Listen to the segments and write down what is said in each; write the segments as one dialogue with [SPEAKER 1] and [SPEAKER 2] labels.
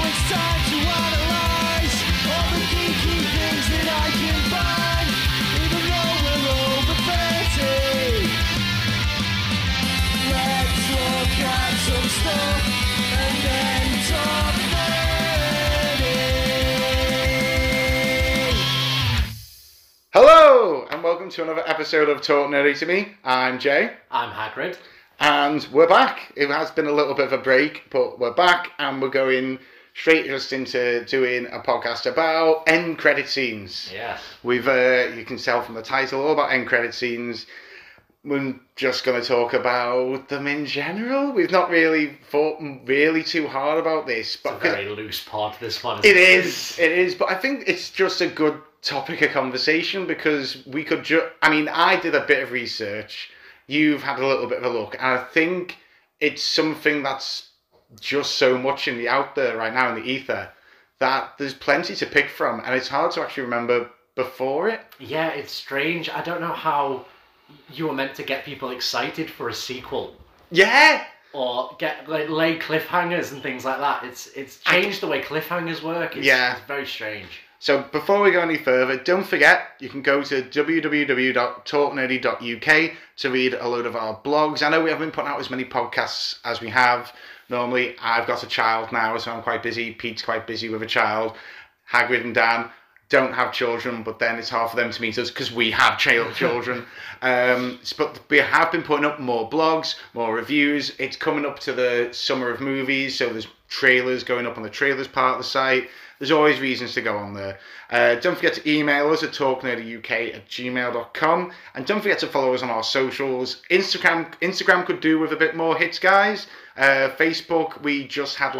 [SPEAKER 1] it's time to analyze all the geeky things that I can find, even though we're over 30. Let's look at some stuff and then talk nerdy.
[SPEAKER 2] Hello, and welcome to another episode of Talk Nerdy to Me. I'm Jay.
[SPEAKER 3] I'm Hagrid.
[SPEAKER 2] And we're back. It has been a little bit of a break, but we're back and we're going straight just into doing a podcast about end credit scenes.
[SPEAKER 3] Yes.
[SPEAKER 2] We've, you can tell from the title, all about end credit scenes. We're just going to talk about them in general. We've not really thought really too hard about this.
[SPEAKER 3] It's a very loose pod, this one.
[SPEAKER 2] It is, but I think it's just a good topic of conversation because we could I did a bit of research. You've had a little bit of a look, and I think it's something that's just so much in the out there right now in the ether that there's plenty to pick from, and it's hard to actually remember before it.
[SPEAKER 3] Yeah, it's strange. I don't know how you were meant to get people excited for a sequel.
[SPEAKER 2] Yeah.
[SPEAKER 3] Or lay cliffhangers and things like that. It's changed the way cliffhangers work. It's very strange.
[SPEAKER 2] So before we go any further, don't forget, you can go to www.talknerdy.uk to read a load of our blogs. I know we haven't been putting out as many podcasts as we have normally. I've got a child now, so I'm quite busy. Pete's quite busy with a child. Hagrid and Dan don't have children, but then it's hard for them to meet us because we have children. But we have been putting up more blogs, more reviews. It's coming up to the summer of movies, so there's trailers going up on the trailers part of the site. There's always reasons to go on there. Don't forget to email us at talknerdyuk@gmail.com. And don't forget to follow us on our socials. Instagram could do with a bit more hits, guys. Facebook, we just had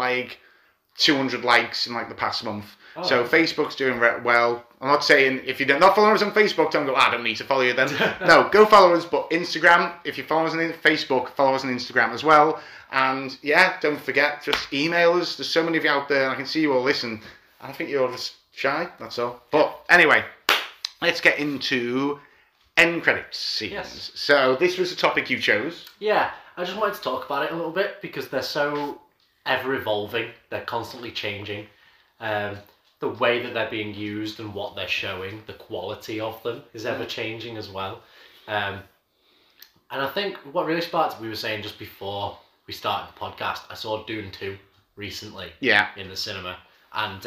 [SPEAKER 2] 200 likes in the past month. Oh, so okay. Facebook's doing well. I'm not saying if you're not following us on Facebook, don't go, I don't need to follow you then. No, go follow us. But Instagram, if you follow us on Facebook, follow us on Instagram as well. And yeah, don't forget, just email us. There's so many of you out there, and I can see you all listen. I think you're just shy, that's all. But anyway, let's get into end credits scenes. Yes. So this was the topic you chose.
[SPEAKER 3] Yeah, I just wanted to talk about it a little bit because they're so ever-evolving. They're constantly changing. The way that they're being used and what they're showing, the quality of them is ever-changing as well. And I think what really sparked, we were saying just before we started the podcast, I saw Dune 2 recently in the cinema. And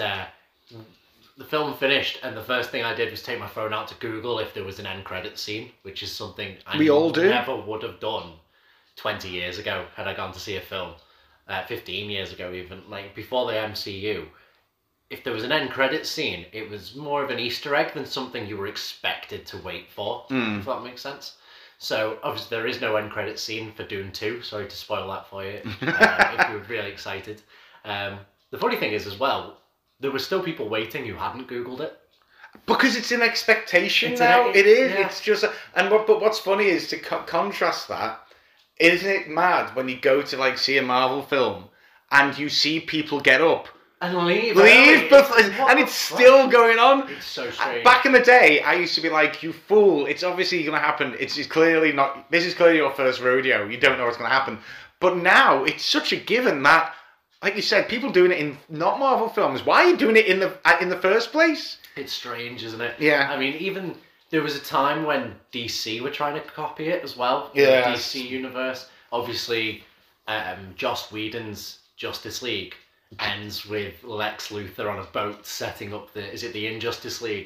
[SPEAKER 3] the film finished, and the first thing I did was take my phone out to Google if there was an end credit scene, which is something I never would have done 20 years ago had I gone to see a film, 15 years ago even, before the MCU. If there was an end credit scene, it was more of an Easter egg than something you were expected to wait for, if that makes sense. So, obviously, there is no end credit scene for Dune 2. Sorry to spoil that for you, if you were really excited. The funny thing is, as well, there were still people waiting who hadn't Googled it.
[SPEAKER 2] Because it's an expectation now. It is. Yeah. It's just... But what's funny is to contrast that, isn't it mad when you go to, see a Marvel film and you see people get up
[SPEAKER 3] and leave
[SPEAKER 2] and it's still going on.
[SPEAKER 3] It's so strange.
[SPEAKER 2] Back in the day, I used to be like, you fool, it's obviously going to happen. It's clearly not... This is clearly your first rodeo. You don't know what's going to happen. But now, it's such a given that... Like you said, people doing it in not Marvel films. Why are you doing it in the first place?
[SPEAKER 3] It's strange, isn't it?
[SPEAKER 2] Yeah.
[SPEAKER 3] I mean, even there was a time when DC were trying to copy it as well.
[SPEAKER 2] Yeah.
[SPEAKER 3] The DC universe. Obviously, Joss Whedon's Justice League ends with Lex Luthor on a boat setting up the Injustice League?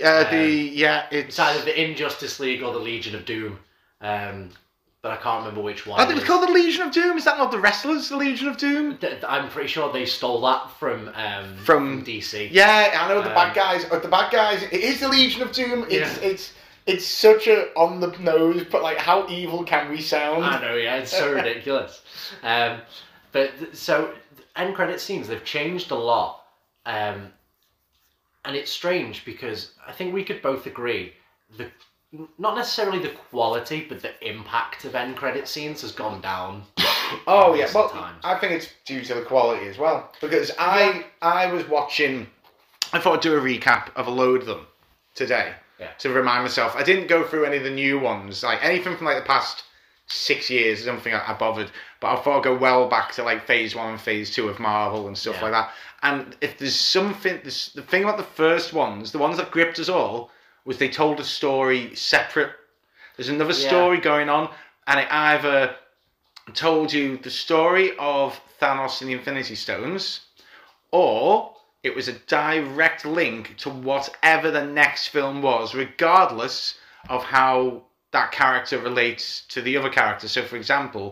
[SPEAKER 2] It's
[SPEAKER 3] either the Injustice League or the Legion of Doom. But I can't remember which one.
[SPEAKER 2] I think it's called the Legion of Doom. Is that not the wrestlers, the Legion of Doom?
[SPEAKER 3] I'm pretty sure they stole that from DC.
[SPEAKER 2] Yeah, I know the bad guys. The bad guys. It is the Legion of Doom. It's such a on the nose, but how evil can we sound?
[SPEAKER 3] I know, yeah, it's so ridiculous. But so end credit scenes, they've changed a lot, and it's strange because I think we could both agree not necessarily the quality, but the impact of end credit scenes has gone down.
[SPEAKER 2] Oh yeah, well, I think it's due to the quality as well. Because I was watching, I thought I'd do a recap of a load of them today to remind myself. I didn't go through any of the new ones, anything from the past 6 years. I don't think I bothered, but I thought I'd go well back to like phase 1 and phase 2 of Marvel and stuff like that. And if there's something, the thing about the first ones, the ones that gripped us all, was they told a story separate. There's another story going on, and it either told you the story of Thanos and the Infinity Stones, or it was a direct link to whatever the next film was, regardless of how that character relates to the other character. So, for example,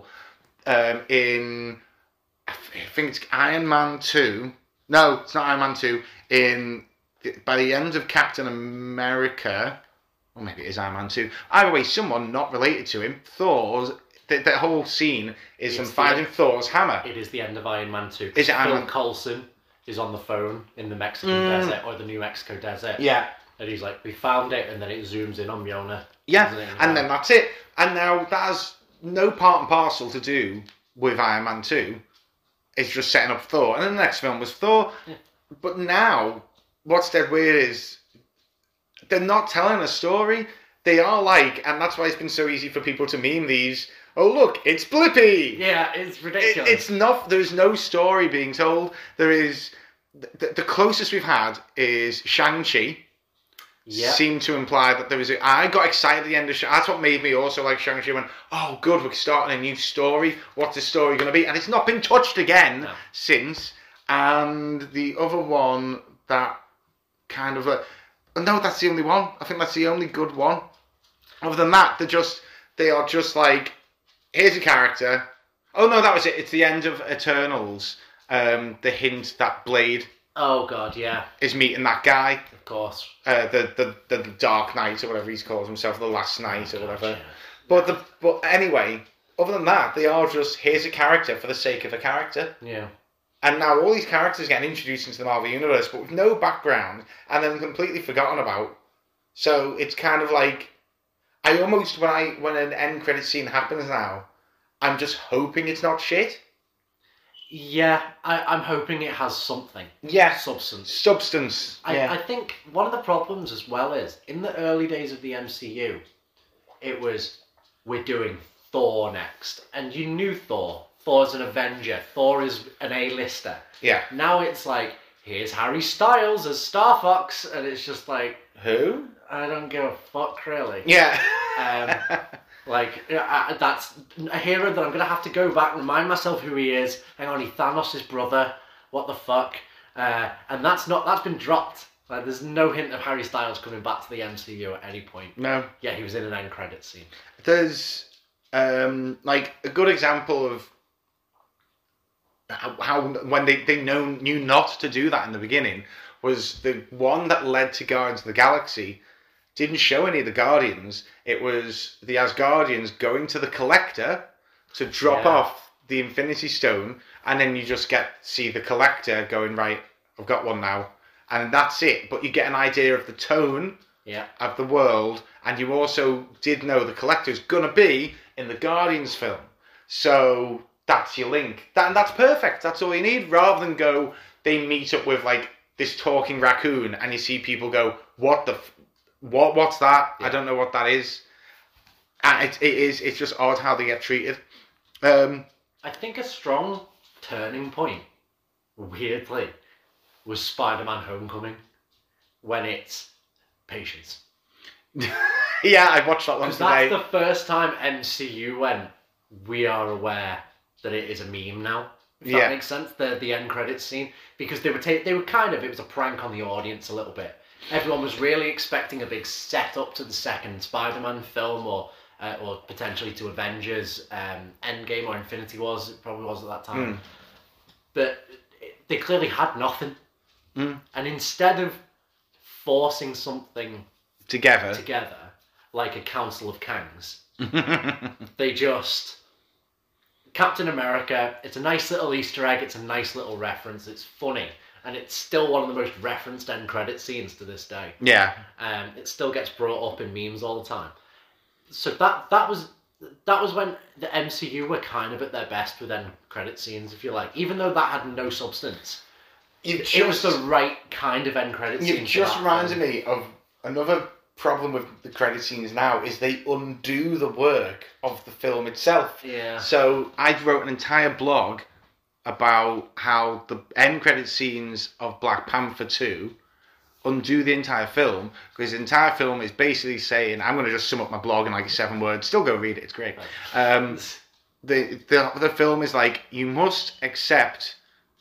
[SPEAKER 2] in, I think it's Iron Man 2. No, it's not Iron Man 2. By the end of Captain America, or maybe it is Iron Man 2. Either way, someone not related to him, Thor's, the whole scene is them finding Thor's hammer.
[SPEAKER 3] It is the end of Iron Man 2.
[SPEAKER 2] Is it Iron Man?
[SPEAKER 3] Phil Coulson is on the phone in the Mexican desert, or the New Mexico desert.
[SPEAKER 2] Yeah.
[SPEAKER 3] And he's like, we found it, and then it zooms in on Mjolnir.
[SPEAKER 2] Yeah, and then that's it. And now that has no part and parcel to do with Iron Man 2. It's just setting up Thor. And then the next film was Thor. Yeah. But now, what's dead weird is they're not telling a story. They are like, and that's why it's been so easy for people to meme these, oh look, it's Blippi!
[SPEAKER 3] Yeah, it's ridiculous.
[SPEAKER 2] It's not, there's no story being told. There is, the closest we've had is Shang-Chi.
[SPEAKER 3] Yeah.
[SPEAKER 2] Seemed to imply that there was I got excited at the end of Shang-Chi. That's what made me also like Shang-Chi. Went, oh good, we're starting a new story. What's the story going to be? And it's not been touched again since. And the other one that kind of no, that's the only one. I think that's the only good one. Other than that, they are just like, here's a character. Oh no, that was it. It's the end of Eternals. The hint that Blade.
[SPEAKER 3] Oh god, yeah.
[SPEAKER 2] Is meeting that guy.
[SPEAKER 3] Of course.
[SPEAKER 2] The Dark Knight or whatever he's called himself, the Last Knight or whatever.
[SPEAKER 3] Yeah.
[SPEAKER 2] But anyway, other than that, they are just, here's a character for the sake of a character.
[SPEAKER 3] Yeah.
[SPEAKER 2] And now all these characters getting introduced into the Marvel Universe, but with no background, and then completely forgotten about. So it's kind of like, I almost, when an end credit scene happens now, I'm just hoping it's not shit.
[SPEAKER 3] Yeah, I'm hoping it has something.
[SPEAKER 2] Yeah.
[SPEAKER 3] Substance.
[SPEAKER 2] Yeah.
[SPEAKER 3] I think one of the problems as well is, in the early days of the MCU, it was, we're doing Thor next. And you knew Thor. Thor's an Avenger. Thor is an A-lister.
[SPEAKER 2] Yeah.
[SPEAKER 3] Now it's like, here's Harry Styles as Star Fox, and it's just like...
[SPEAKER 2] Who?
[SPEAKER 3] I don't give a fuck, really.
[SPEAKER 2] Yeah.
[SPEAKER 3] That's a hero that I'm going to have to go back and remind myself who he is. Hang on, he's Thanos' brother. What the fuck? And that's been dropped. Like, there's no hint of Harry Styles coming back to the MCU at any point.
[SPEAKER 2] No.
[SPEAKER 3] Yeah, he was in an end credit scene.
[SPEAKER 2] There's, like, a good example of how when they knew not to do that in the beginning was the one that led to Guardians of the Galaxy. Didn't show any of the Guardians. It was the Asgardians going to the Collector to drop off the Infinity Stone, and then you just see the Collector going, right, I've got one now. And that's it. But you get an idea of the tone of the world, and you also did know the Collector's going to be in the Guardians film. So that's your link. That's perfect. That's all you need. Rather than go, they meet up with like this talking raccoon, and you see people go, what's that? Yeah. I don't know what that is. And it's just odd how they get treated.
[SPEAKER 3] I think a strong turning point, weirdly, was Spider-Man Homecoming, when it's patience.
[SPEAKER 2] Yeah, I watched that one today.
[SPEAKER 3] That's the first time MCU went, we are aware that it is a meme now. If that makes sense, the end credits scene. Because they were it was a prank on the audience a little bit. Everyone was really expecting a big setup to the second Spider-Man film, or potentially to Avengers, Endgame or Infinity Wars, it probably was at that time. But they clearly had nothing. And instead of forcing something together, like a Council of Kangs, they just... Captain America, it's a nice little Easter egg, it's a nice little reference, it's funny, and it's still one of the most referenced end credit scenes to this day.
[SPEAKER 2] Yeah.
[SPEAKER 3] It still gets brought up in memes all the time. So that was when the MCU were kind of at their best with end credit scenes, if you like. Even though that had no substance. It was the right kind of end credit scene.
[SPEAKER 2] It just reminded me of another problem with the credit scenes now is they undo the work of the film itself.
[SPEAKER 3] Yeah.
[SPEAKER 2] So I wrote an entire blog about how the end credit scenes of Black Panther 2 undo the entire film, because the entire film is basically saying, I'm going to just sum up my blog in like 7 words, still go read it, it's great. The film is like, you must accept,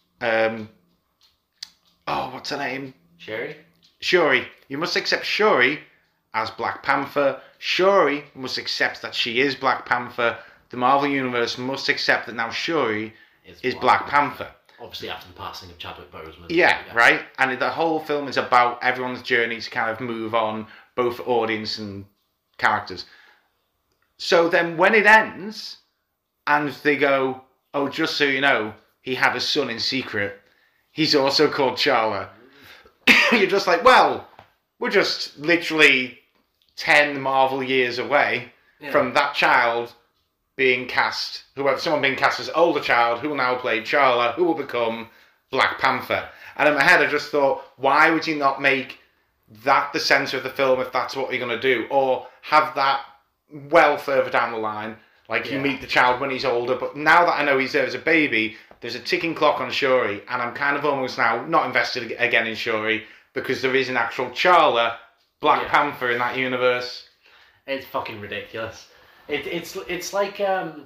[SPEAKER 2] what's her name? Shuri. You must accept Shuri as Black Panther. Shuri must accept that she is Black Panther. The Marvel Universe must accept that now Shuri is Black Panther.
[SPEAKER 3] Obviously after the passing of Chadwick Boseman.
[SPEAKER 2] Yeah, right? And the whole film is about everyone's journey to kind of move on, both audience and characters. So then when it ends, and they go, oh, just so you know, he had a son in secret. He's also called T'Challa. You're just like, well, we're just literally 10 Marvel years away from that child being cast, someone being cast as older child who will now play T'Challa, who will become Black Panther. And in my head I just thought, why would you not make that the centre of the film if that's what you're going to do? Or have that well further down the line, like you meet the child when he's older, but now that I know he's there as a baby, there's a ticking clock on Shuri, and I'm kind of almost now not invested again in Shuri, because there is an actual T'Challa, Black Panther in that universe.
[SPEAKER 3] It's fucking ridiculous. It's like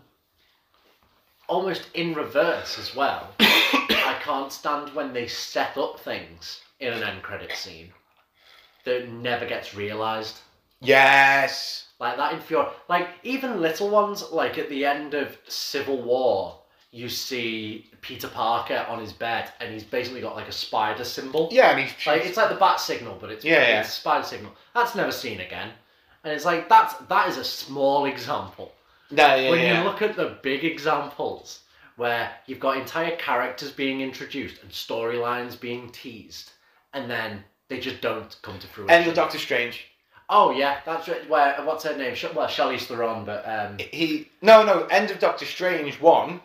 [SPEAKER 3] almost in reverse as well. I can't stand when they set up things in an end credit scene that never gets realised.
[SPEAKER 2] Yes.
[SPEAKER 3] Like that in Fury. Like even little ones, like at the end of Civil War, you see Peter Parker on his bed and he's basically got like a spider symbol.
[SPEAKER 2] Yeah, and he's
[SPEAKER 3] like it's like the bat signal, but it's a spider signal. That's never seen again. And it's like that is a small example. When you look at the big examples where you've got entire characters being introduced and storylines being teased, and then they just don't come to fruition.
[SPEAKER 2] End of Doctor Strange.
[SPEAKER 3] Oh yeah, that's right. Where what's her name? Charlize Theron, but
[SPEAKER 2] End of Doctor Strange 1.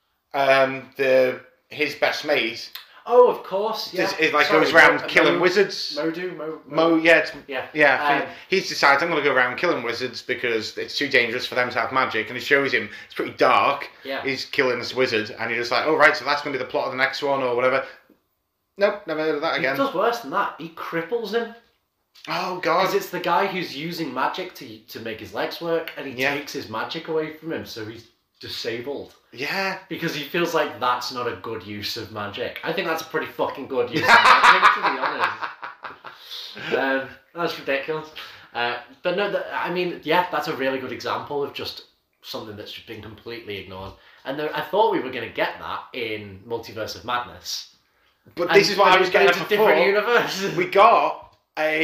[SPEAKER 2] His best mate.
[SPEAKER 3] Oh, of course, yeah.
[SPEAKER 2] Goes around killing wizards. He's decided, I'm going to go around killing wizards because it's too dangerous for them to have magic, and it shows him, it's pretty dark, he's killing this wizard, and you're just like, oh right, so that's going to be the plot of the next one, or whatever. Nope, never heard of that again.
[SPEAKER 3] He does worse than that, he cripples him.
[SPEAKER 2] Oh god.
[SPEAKER 3] Because it's the guy who's using magic to make his legs work, and he takes his magic away from him, so he's disabled.
[SPEAKER 2] Yeah.
[SPEAKER 3] Because he feels like that's not a good use of magic. I think that's a pretty fucking good use of magic, to be honest. That's ridiculous. But no, that's a really good example of just something that's just been completely ignored. And I thought we were going to get that in Multiverse of Madness.
[SPEAKER 2] But this is what I was getting at before.
[SPEAKER 3] Different universe.
[SPEAKER 2] We got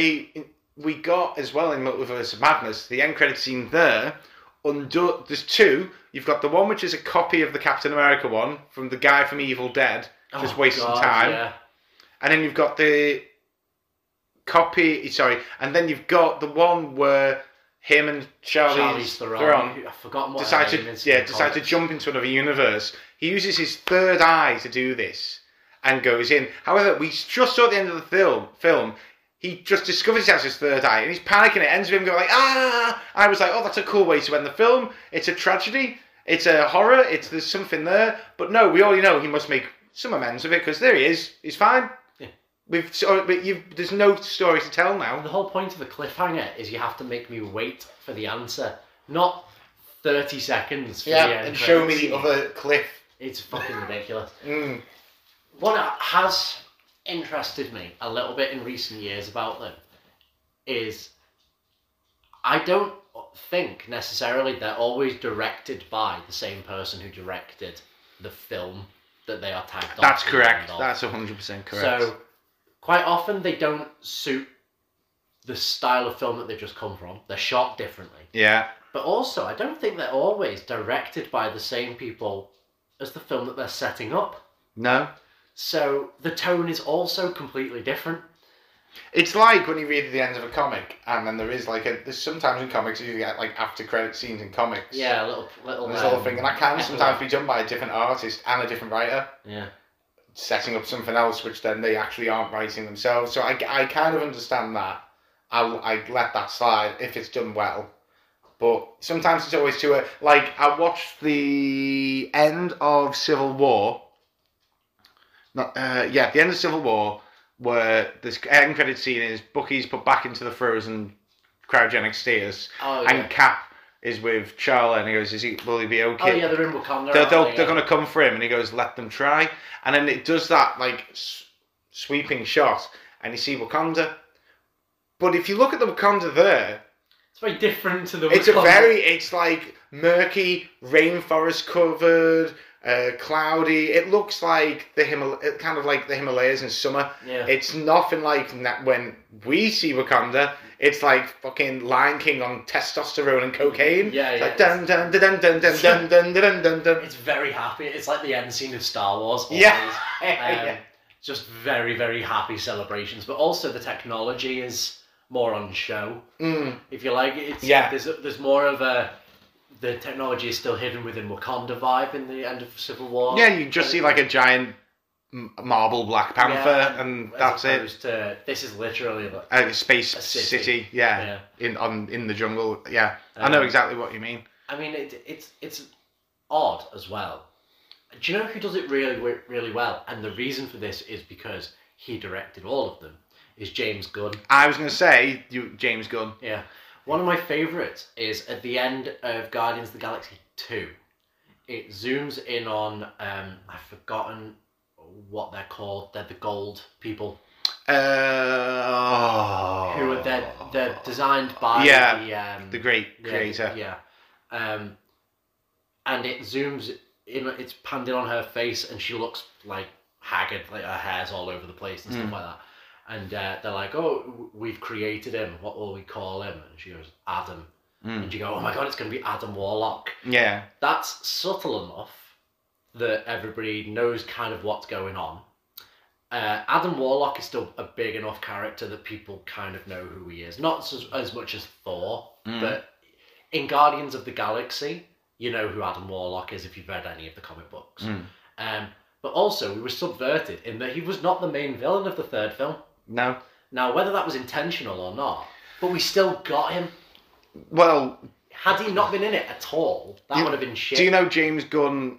[SPEAKER 2] as well in Multiverse of Madness, the end credit scene there. There's 2. You've got the one which is a copy of the Captain America one from the guy from Evil Dead, just wasting time. Yeah. And then you've got the copy. Sorry, and then you've got the one where him and Charlize Theron
[SPEAKER 3] I've forgotten what
[SPEAKER 2] decide to jump into another universe. He uses his third eye to do this and goes in. However, we just saw at the end of the film. He just discovers he has his third eye, and he's panicking. It ends with him going like, ah! I was like, oh, that's a cool way to end the film. It's a tragedy. It's a horror. There's something there. But no, we already know he must make some amends of it, because there he is. He's fine. Yeah. There's no story to tell now.
[SPEAKER 3] The whole point of the cliffhanger is you have to make me wait for the answer, not 30 seconds for the end.
[SPEAKER 2] And show me the other cliff.
[SPEAKER 3] It's fucking ridiculous. What has interested me a little bit in recent years about them is I don't think necessarily they're always directed by the same person who directed the film that they are tagged on.
[SPEAKER 2] That's correct. That's 100% correct.
[SPEAKER 3] So quite often they don't suit the style of film that they've just come from. They're shot differently.
[SPEAKER 2] Yeah.
[SPEAKER 3] But also I don't think they're always directed by the same people as the film that they're setting up.
[SPEAKER 2] No.
[SPEAKER 3] So the tone is also completely different.
[SPEAKER 2] It's like when you read the end of a comic, and then there's sometimes in comics you get like after credit scenes in comics.
[SPEAKER 3] Yeah, a little
[SPEAKER 2] thing, and that can sometimes be done by a different artist and a different writer.
[SPEAKER 3] Yeah.
[SPEAKER 2] Setting up something else, which then they actually aren't writing themselves. So I kind of understand that. I let that slide if it's done well. But sometimes it's always too... Like, I watched the end of Civil War. The end of Civil War, where this end credit scene is Bucky's put back into the frozen cryogenic status, and Cap is with Charlie, and he goes, will he be okay?
[SPEAKER 3] Oh yeah, they're in Wakanda.
[SPEAKER 2] They're going to come for him, and he goes, let them try. And then it does that, like, sweeping shot, and you see Wakanda. But if you look at the Wakanda there...
[SPEAKER 3] It's very different to the
[SPEAKER 2] Wakanda. It's like murky, rainforest covered, cloudy. It looks like kind of like the Himalayas in summer.
[SPEAKER 3] Yeah.
[SPEAKER 2] It's nothing like when we see Wakanda. It's like fucking Lion King on testosterone and cocaine.
[SPEAKER 3] Yeah,
[SPEAKER 2] it's like dun dun dun dun dun dun dun dun dun dun.
[SPEAKER 3] It's very happy. It's like the end scene of Star Wars. Always.
[SPEAKER 2] Yeah.
[SPEAKER 3] Just very, very happy celebrations. But also the technology is more on show. If you like, there's more of the technology is still hidden within Wakanda vibe in the end of Civil War.
[SPEAKER 2] Yeah, you just see like a giant marble Black Panther, and that's it.
[SPEAKER 3] This is literally like
[SPEAKER 2] a space city. In the jungle. Yeah, I know exactly what you mean.
[SPEAKER 3] I mean, it's odd as well. Do you know who does it really, really well? And the reason for this is because he directed all of them. Is James Gunn. I was going to say James Gunn. Yeah. One of my favourites is at the end of Guardians of the Galaxy 2. It zooms in on, I've forgotten what they're called. They're the gold people. Who are they're designed by
[SPEAKER 2] the great creator.
[SPEAKER 3] Yeah. And it zooms in, it's panned in on her face, and she looks like haggard, like her hair's all over the place and stuff like that. And they're like, oh, we've created him. What will we call him? And she goes, Adam. And you go, oh my God, it's going to be Adam Warlock.
[SPEAKER 2] Yeah.
[SPEAKER 3] That's subtle enough that everybody knows kind of what's going on. Adam Warlock is still a big enough character that people kind of know who he is. Not as much as Thor, but in Guardians of the Galaxy, you know who Adam Warlock is if you've read any of the comic books. But also, we were subverted in that he was not the main villain of the third film.
[SPEAKER 2] No.
[SPEAKER 3] Now, whether that was intentional or not, but we still got him.
[SPEAKER 2] Well...
[SPEAKER 3] Had he not been in it at all, that would have been shit.
[SPEAKER 2] Do you know James Gunn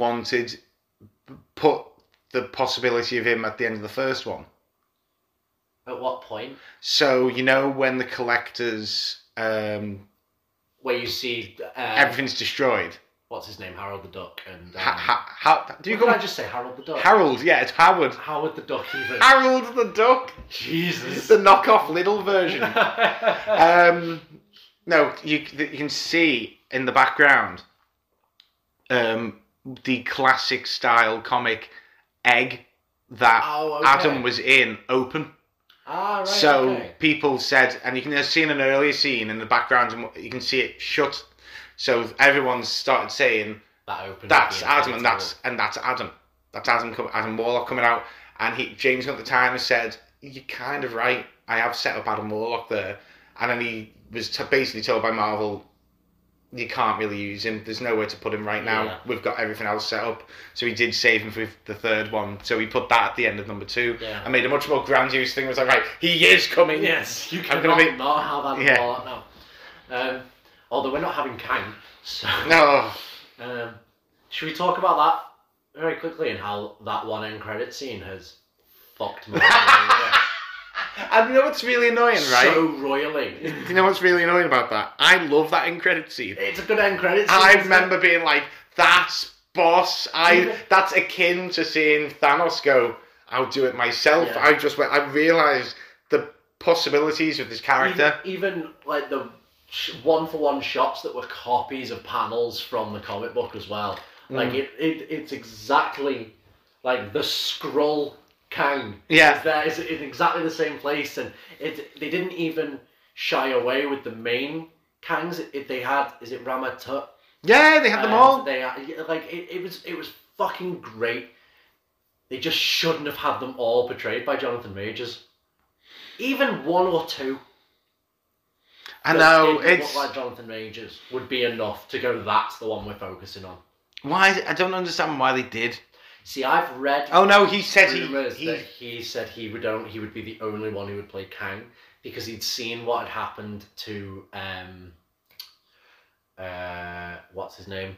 [SPEAKER 2] put the possibility of him at the end of the first one?
[SPEAKER 3] At what point?
[SPEAKER 2] So, you know when the collectors...
[SPEAKER 3] where you see...
[SPEAKER 2] everything's destroyed.
[SPEAKER 3] What's his name? Harold the Duck. And
[SPEAKER 2] did
[SPEAKER 3] I just say Harold the Duck?
[SPEAKER 2] Harold, yeah, it's Howard.
[SPEAKER 3] Howard the Duck, even.
[SPEAKER 2] Harold the Duck.
[SPEAKER 3] Jesus.
[SPEAKER 2] The knockoff little version. No, you can see in the background the classic style comic egg that Adam was in open.
[SPEAKER 3] Ah, right.
[SPEAKER 2] So people said, and you can see in an earlier scene in the background, you can see it shut. So everyone's started saying that's Adam, and that's Adam. That's Adam Warlock coming out. And James at the time has said, "You're kind of right. I have set up Adam Warlock there." And then he was basically told by Marvel, "You can't really use him. There's nowhere to put him right now. Yeah. We've got everything else set up." So he did save him for the third one. So he put that at the end of number 2 and made a much more grandiose thing. It was like, right, he is coming.
[SPEAKER 3] Yes, you cannot not have Adam Warlock now. Although we're not having Kang, so...
[SPEAKER 2] No.
[SPEAKER 3] Should we talk about that very quickly and how that one end credit scene has fucked me?
[SPEAKER 2] And you know what's really annoying, right?
[SPEAKER 3] So royally.
[SPEAKER 2] You know what's really annoying about that? I love that end credit scene.
[SPEAKER 3] It's a good end credit scene.
[SPEAKER 2] I remember being like, that's boss. That's akin to seeing Thanos go, I'll do it myself. Yeah. I realised the possibilities of this character.
[SPEAKER 3] Even like the one-for-one shots that were copies of panels from the comic book as well. Like it's exactly like the Skrull Kang.
[SPEAKER 2] Yeah,
[SPEAKER 3] it's in exactly the same place, and they didn't even shy away with the main Kangs. They had, is it Rama Tut?
[SPEAKER 2] Yeah, they had them all.
[SPEAKER 3] They it was fucking great. They just shouldn't have had them all portrayed by Jonathan Majors. Even one or two.
[SPEAKER 2] I know
[SPEAKER 3] it's look like Jonathan Majors would be enough to go. That's the one we're focusing on.
[SPEAKER 2] Why? I don't understand why they did.
[SPEAKER 3] See, I've read.
[SPEAKER 2] Oh no, he said
[SPEAKER 3] rumors
[SPEAKER 2] he
[SPEAKER 3] that he said he would be the only one who would play Kang because he'd seen what had happened to what's his name?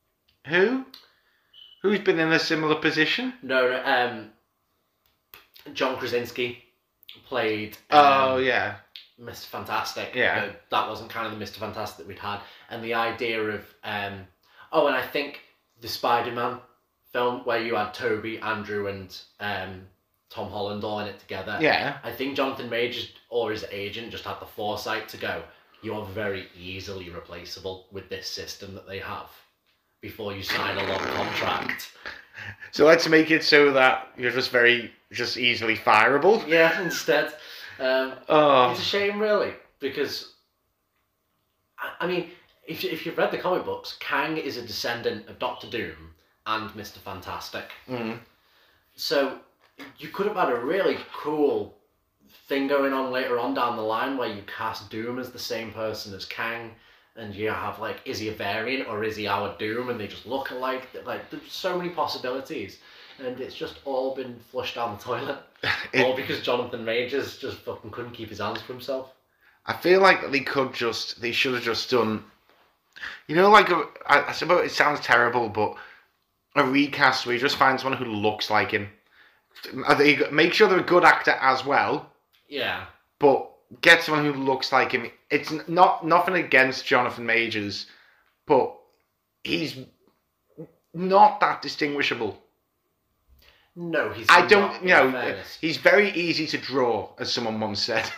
[SPEAKER 2] Who's been in a similar position?
[SPEAKER 3] No, John Krasinski played.
[SPEAKER 2] Oh yeah,
[SPEAKER 3] Mr. Fantastic.
[SPEAKER 2] Yeah.
[SPEAKER 3] That wasn't kind of the Mr. Fantastic that we'd had, and the idea of and I think the Spider-Man film where you had Toby, Andrew, and Tom Holland all in it together.
[SPEAKER 2] Yeah.
[SPEAKER 3] I think Jonathan Majors or his agent just had the foresight to go, you are very easily replaceable with this system that they have before you sign a long contract.
[SPEAKER 2] So let's make it so that you're just easily fireable.
[SPEAKER 3] Yeah, instead. It's a shame, really, because, I mean, if you've read the comic books, Kang is a descendant of Doctor Doom and Mr. Fantastic.
[SPEAKER 2] Mm. So
[SPEAKER 3] you could have had a really cool thing going on later on down the line where you cast Doom as the same person as Kang, and you have, like, is he a variant or is he our Doom, and they just look alike. Like, there's so many possibilities, and it's just all been flushed down the toilet. All because Jonathan Majors just fucking couldn't keep his hands for himself.
[SPEAKER 2] I feel like they should have just done, like, I suppose it sounds terrible, but a recast where you just find someone who looks like him. Make sure they're a good actor as well.
[SPEAKER 3] Yeah.
[SPEAKER 2] But get someone who looks like him. It's nothing against Jonathan Majors, but he's not that distinguishable.
[SPEAKER 3] No, he's
[SPEAKER 2] I don't,
[SPEAKER 3] not,
[SPEAKER 2] he's very easy to draw, as someone once said.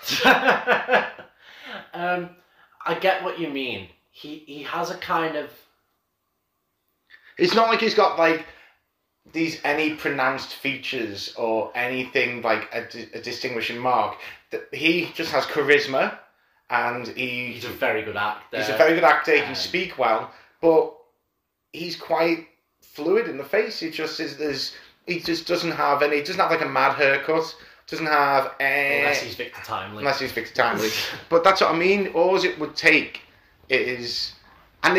[SPEAKER 3] I get what you mean. He has a kind of...
[SPEAKER 2] It's not like he's got, like, any pronounced features or anything like a distinguishing mark. He just has charisma, and he's
[SPEAKER 3] a very good actor.
[SPEAKER 2] He's a very good actor. He can speak well, but he's quite fluid in the face. He just doesn't have any. Doesn't have like a mad haircut. Doesn't have
[SPEAKER 3] unless he's Victor Timely.
[SPEAKER 2] But that's what I mean. All it would take is, and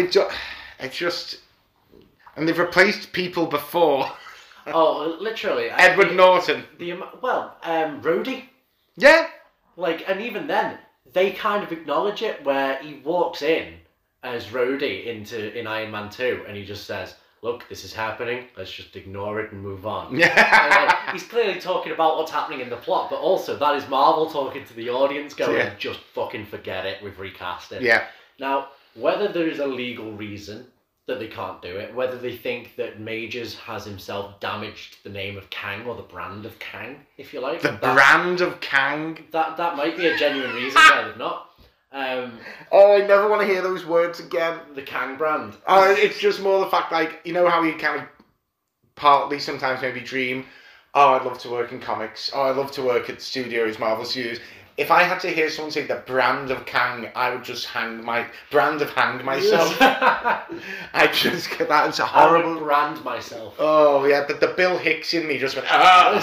[SPEAKER 2] and they've replaced people before.
[SPEAKER 3] Oh, literally.
[SPEAKER 2] Edward Norton.
[SPEAKER 3] Rhodey.
[SPEAKER 2] Yeah.
[SPEAKER 3] Like, and even then, they kind of acknowledge it where he walks in as Rhodey in Iron Man 2, and he just says, look, this is happening, let's just ignore it and move on. Yeah. He's clearly talking about what's happening in the plot, but also that is Marvel talking to the audience going, just fucking forget it, we've recast it.
[SPEAKER 2] Yeah.
[SPEAKER 3] Now, whether there is a legal reason that they can't do it, whether they think that Majors has himself damaged the name of Kang, or the brand of Kang, if you like.
[SPEAKER 2] The brand of Kang?
[SPEAKER 3] That might be a genuine reason why they've not.
[SPEAKER 2] I never want to hear those words again.
[SPEAKER 3] The Kang brand.
[SPEAKER 2] It's just more the fact, like, you know how you kind of partly sometimes maybe dream, I'd love to work in comics, I'd love to work at studios, Marvel Studios. If I had to hear someone say the brand of Kang, I would just hang myself. I just get that. It's a horrible...
[SPEAKER 3] I would brand myself.
[SPEAKER 2] Oh, yeah, but the Bill Hicks in me just went,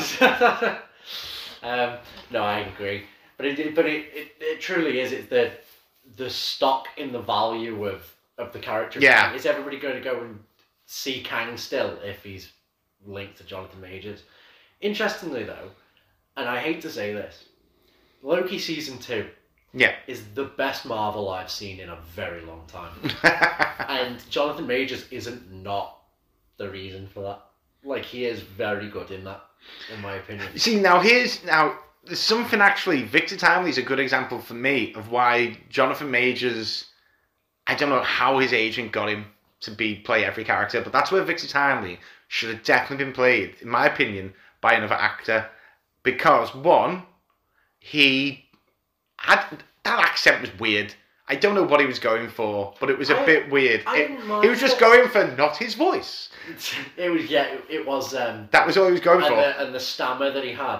[SPEAKER 3] no, I agree. But it truly is. It's the stock in the value of the character.
[SPEAKER 2] Yeah.
[SPEAKER 3] Is everybody going to go and see Kang still if he's linked to Jonathan Majors? Interestingly, though, and I hate to say this, Loki Season 2 is the best Marvel I've seen in a very long time. And Jonathan Majors isn't not the reason for that. Like, he is very good in that, in my opinion.
[SPEAKER 2] See, there's something actually, Victor Timely is a good example for me of why Jonathan Majors, I don't know how his agent got him to play every character, but that's where Victor Timely should have definitely been played, in my opinion, by another actor. Because, one, that accent was weird. I don't know what he was going for, but it was a bit weird. He was just going for not his voice.
[SPEAKER 3] It was.
[SPEAKER 2] That was all he was going for.
[SPEAKER 3] And the stammer that he had.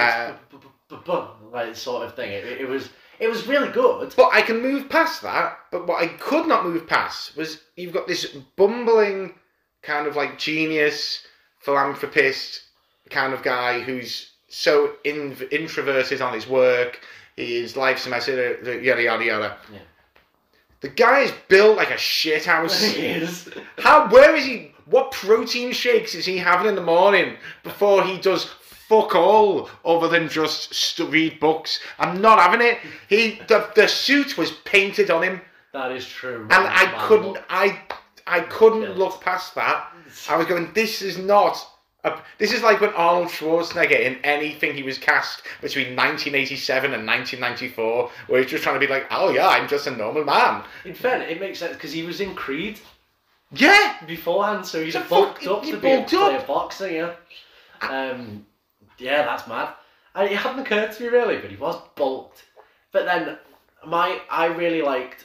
[SPEAKER 3] Like, sort of thing. It was really good.
[SPEAKER 2] But I can move past that. But what I could not move past was you've got this bumbling kind of like genius, philanthropist kind of guy who's so introverted on his work. His life's a mess, yada yada yada. Yeah. The guy is built like a shithouse.
[SPEAKER 3] He is.
[SPEAKER 2] Where is he what protein shakes is he having in the morning before he does fuck all other than just read books? I'm not having it. The suit was painted on him.
[SPEAKER 3] That is true.
[SPEAKER 2] And I couldn't look past that. I was going, this is not... This is like when Arnold Schwarzenegger, in anything he was cast between 1987 and 1994, where he's just trying to be like, oh yeah, I'm just a normal man.
[SPEAKER 3] In fairness, it makes sense because he was in Creed
[SPEAKER 2] Yeah!
[SPEAKER 3] beforehand, so he's
[SPEAKER 2] So
[SPEAKER 3] bulked up
[SPEAKER 2] he
[SPEAKER 3] to be a
[SPEAKER 2] bulked up.
[SPEAKER 3] player boxer, yeah. Yeah, that's mad. And it hadn't occurred to me really, but he was bulked. But then, I really liked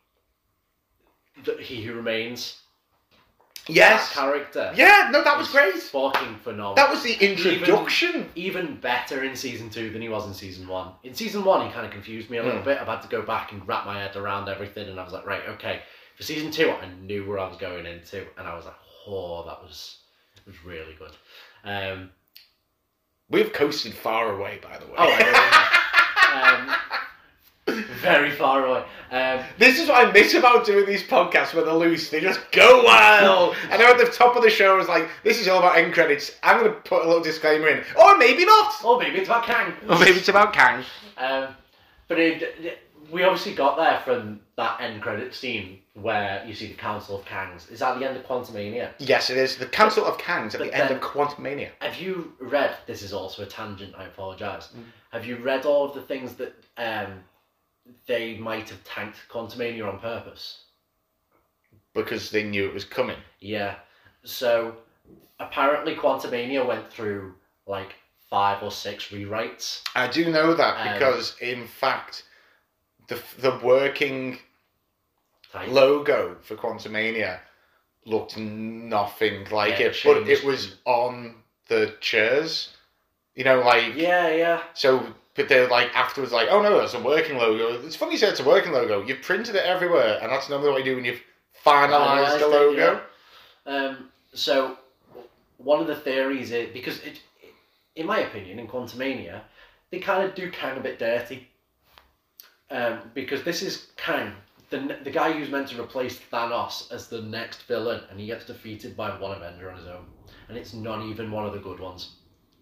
[SPEAKER 3] He Who Remains.
[SPEAKER 2] Yes!
[SPEAKER 3] That character.
[SPEAKER 2] Yeah, no, that was
[SPEAKER 3] is
[SPEAKER 2] great.
[SPEAKER 3] Fucking phenomenal.
[SPEAKER 2] That was the introduction.
[SPEAKER 3] Even better in season 2 than he was in season 1. In season 1, he kind of confused me a little bit. I've had to go back and wrap my head around everything, and I was like, right, okay. For season 2, I knew where I was going into, and I was like, oh, it was really good.
[SPEAKER 2] We've coasted far away, by the way.
[SPEAKER 3] Oh, I know. Very far away.
[SPEAKER 2] This is what I miss about doing these podcasts where they're loose. They just go wild. I know at the top of the show, I was like, this is all about end credits. I'm going to put a little disclaimer in. Or maybe not.
[SPEAKER 3] Or maybe it's about Kang.
[SPEAKER 2] Or maybe it's about Kang.
[SPEAKER 3] But we obviously got there from that end credit scene where you see the Council of Kangs. Is that the end of Quantumania?
[SPEAKER 2] Yes, it is. The Council of Kangs at
[SPEAKER 3] But
[SPEAKER 2] the end
[SPEAKER 3] then-
[SPEAKER 2] of Quantumania.
[SPEAKER 3] Have you read, this is also a tangent, I apologise. Have you read all of the things that they might have tanked Quantumania on purpose?
[SPEAKER 2] Because they knew it was coming.
[SPEAKER 3] Yeah. So, apparently Quantumania went through like 5 or 6 rewrites.
[SPEAKER 2] I do know that because, in fact, the working
[SPEAKER 3] Type.
[SPEAKER 2] logo for Quantumania looked nothing like
[SPEAKER 3] Yeah,
[SPEAKER 2] it, but
[SPEAKER 3] changed.
[SPEAKER 2] it was on the chairs. You know, like...
[SPEAKER 3] Yeah.
[SPEAKER 2] So, but they're like, afterwards, like, oh no, that's a working logo. It's funny you said it's a working logo. You've printed it everywhere, and that's normally what you do when you've finalised the logo.
[SPEAKER 3] So, one of the theories is, because in my opinion, in Quantumania, they kind of do Kang a bit dirty. Because this is Kang, the guy who's meant to replace Thanos as the next villain, and he gets defeated by one Avenger on his own. And it's not even one of the good ones.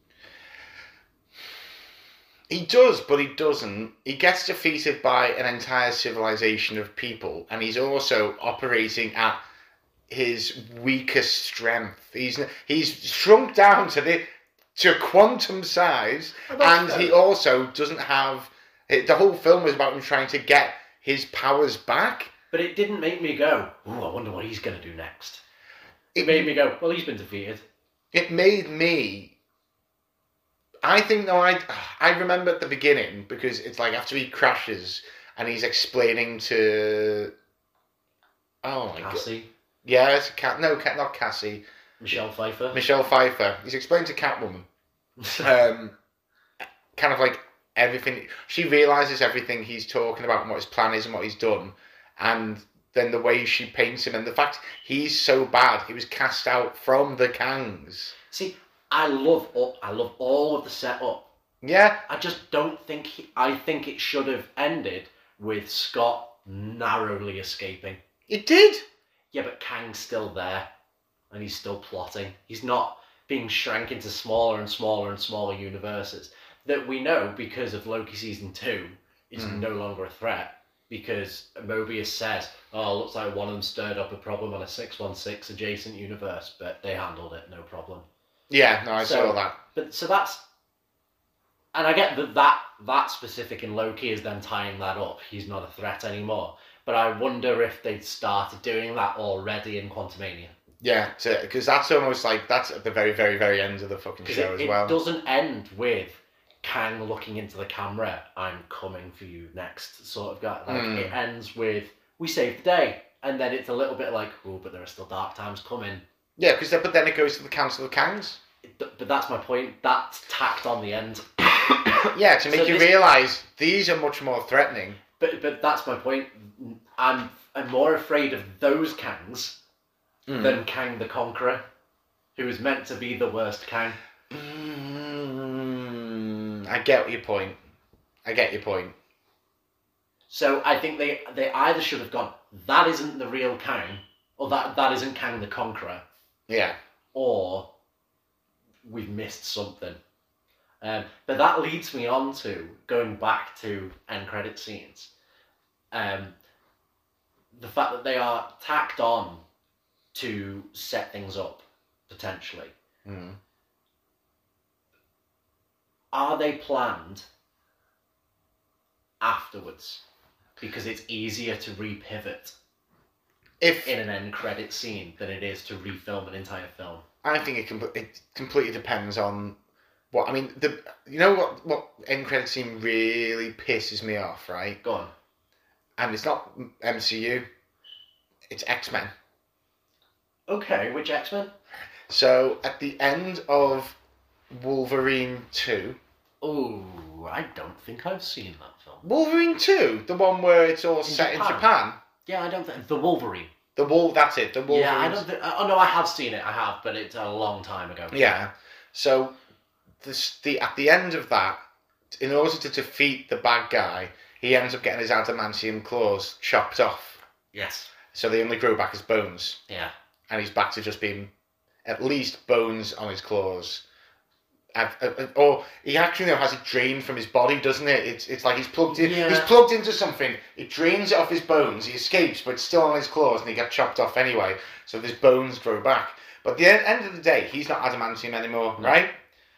[SPEAKER 2] He does, but he doesn't. He gets defeated by an entire civilization of people, and he's also operating at his weakest strength. He's shrunk down to quantum size, and he also doesn't have... The whole film is about him trying to get his powers back.
[SPEAKER 3] But it didn't make me go, ooh, I wonder what he's going to do next. It made me go, well, he's been defeated.
[SPEAKER 2] It made me... I think, no, I remember at the beginning, because it's like after he crashes and he's explaining to... Oh my god.
[SPEAKER 3] Cassie.
[SPEAKER 2] Yeah, it's not Cassie.
[SPEAKER 3] Michelle Pfeiffer.
[SPEAKER 2] Michelle Pfeiffer. He's explaining to Catwoman. Kind of like everything. She realises everything he's talking about and what his plan is and what he's done. And then the way she paints him and the fact he's so bad, he was cast out from the Kangs.
[SPEAKER 3] See, I love all of the setup.
[SPEAKER 2] Yeah.
[SPEAKER 3] I just don't think... I think it should have ended with Scott narrowly escaping.
[SPEAKER 2] It did.
[SPEAKER 3] Yeah, but Kang's still there. And he's still plotting. He's not being shrank into smaller and smaller and smaller universes. That we know, because of Loki Season 2, is no longer a threat. Because Mobius says, oh, looks like one of them stirred up a problem on a 616 adjacent universe, but they handled it, no problem.
[SPEAKER 2] Yeah, no, I saw that.
[SPEAKER 3] But so that's... And I get that specific in Loki is then tying that up. He's not a threat anymore. But I wonder if they'd started doing that already in Quantumania.
[SPEAKER 2] Yeah, because that's almost like, that's at the very, very, very end of the fucking show as well.
[SPEAKER 3] It doesn't end with Kang looking into the camera, I'm coming for you next, sort of guy. Like, it ends with, we saved the day. And then it's a little bit like, oh, but there are still dark times coming.
[SPEAKER 2] Yeah, but then it goes to the Council of Kangs.
[SPEAKER 3] But that's my point. That's tacked on the end.
[SPEAKER 2] Yeah, to make you realise these are much more threatening.
[SPEAKER 3] But that's my point. I'm more afraid of those Kangs than Kang the Conqueror, who is meant to be the worst Kang.
[SPEAKER 2] I get your point.
[SPEAKER 3] So I think they either should have gone, that isn't the real Kang, or that isn't Kang the Conqueror.
[SPEAKER 2] Yeah.
[SPEAKER 3] or we've missed something. But that leads me on to going back to end credit scenes. The fact that they are tacked on to set things up, potentially.
[SPEAKER 2] Mm.
[SPEAKER 3] Are they planned afterwards? Because it's easier to repivot in an end credit scene than it is to refilm an entire film.
[SPEAKER 2] I think it completely depends on what I mean. What end credit scene really pisses me off, right?
[SPEAKER 3] Go on.
[SPEAKER 2] And it's not MCU. It's X-Men.
[SPEAKER 3] Okay, which X-Men?
[SPEAKER 2] So at the end of Wolverine 2.
[SPEAKER 3] Oh, I don't think I've seen that film.
[SPEAKER 2] Wolverine 2, the one where it's all set in Japan.
[SPEAKER 3] Yeah, I don't think the Wolverine.
[SPEAKER 2] That's it. The Wolverine.
[SPEAKER 3] Yeah, I don't think. Oh no, I have seen it. I have, but it's a long time ago.
[SPEAKER 2] Yeah. So at the end of that, in order to defeat the bad guy, he ends up getting his adamantium claws chopped off.
[SPEAKER 3] Yes.
[SPEAKER 2] So they only grow back as bones.
[SPEAKER 3] Yeah.
[SPEAKER 2] And he's back to just being at least bones on his claws. Or he actually has it drained from his body, doesn't it? It's like he's plugged in.
[SPEAKER 3] Yeah.
[SPEAKER 2] He's plugged into something. It drains it off his bones. He escapes, but it's still on his claws, and he gets chopped off anyway. So his bones grow back. But at the end of the day, he's not adamantium anymore, right?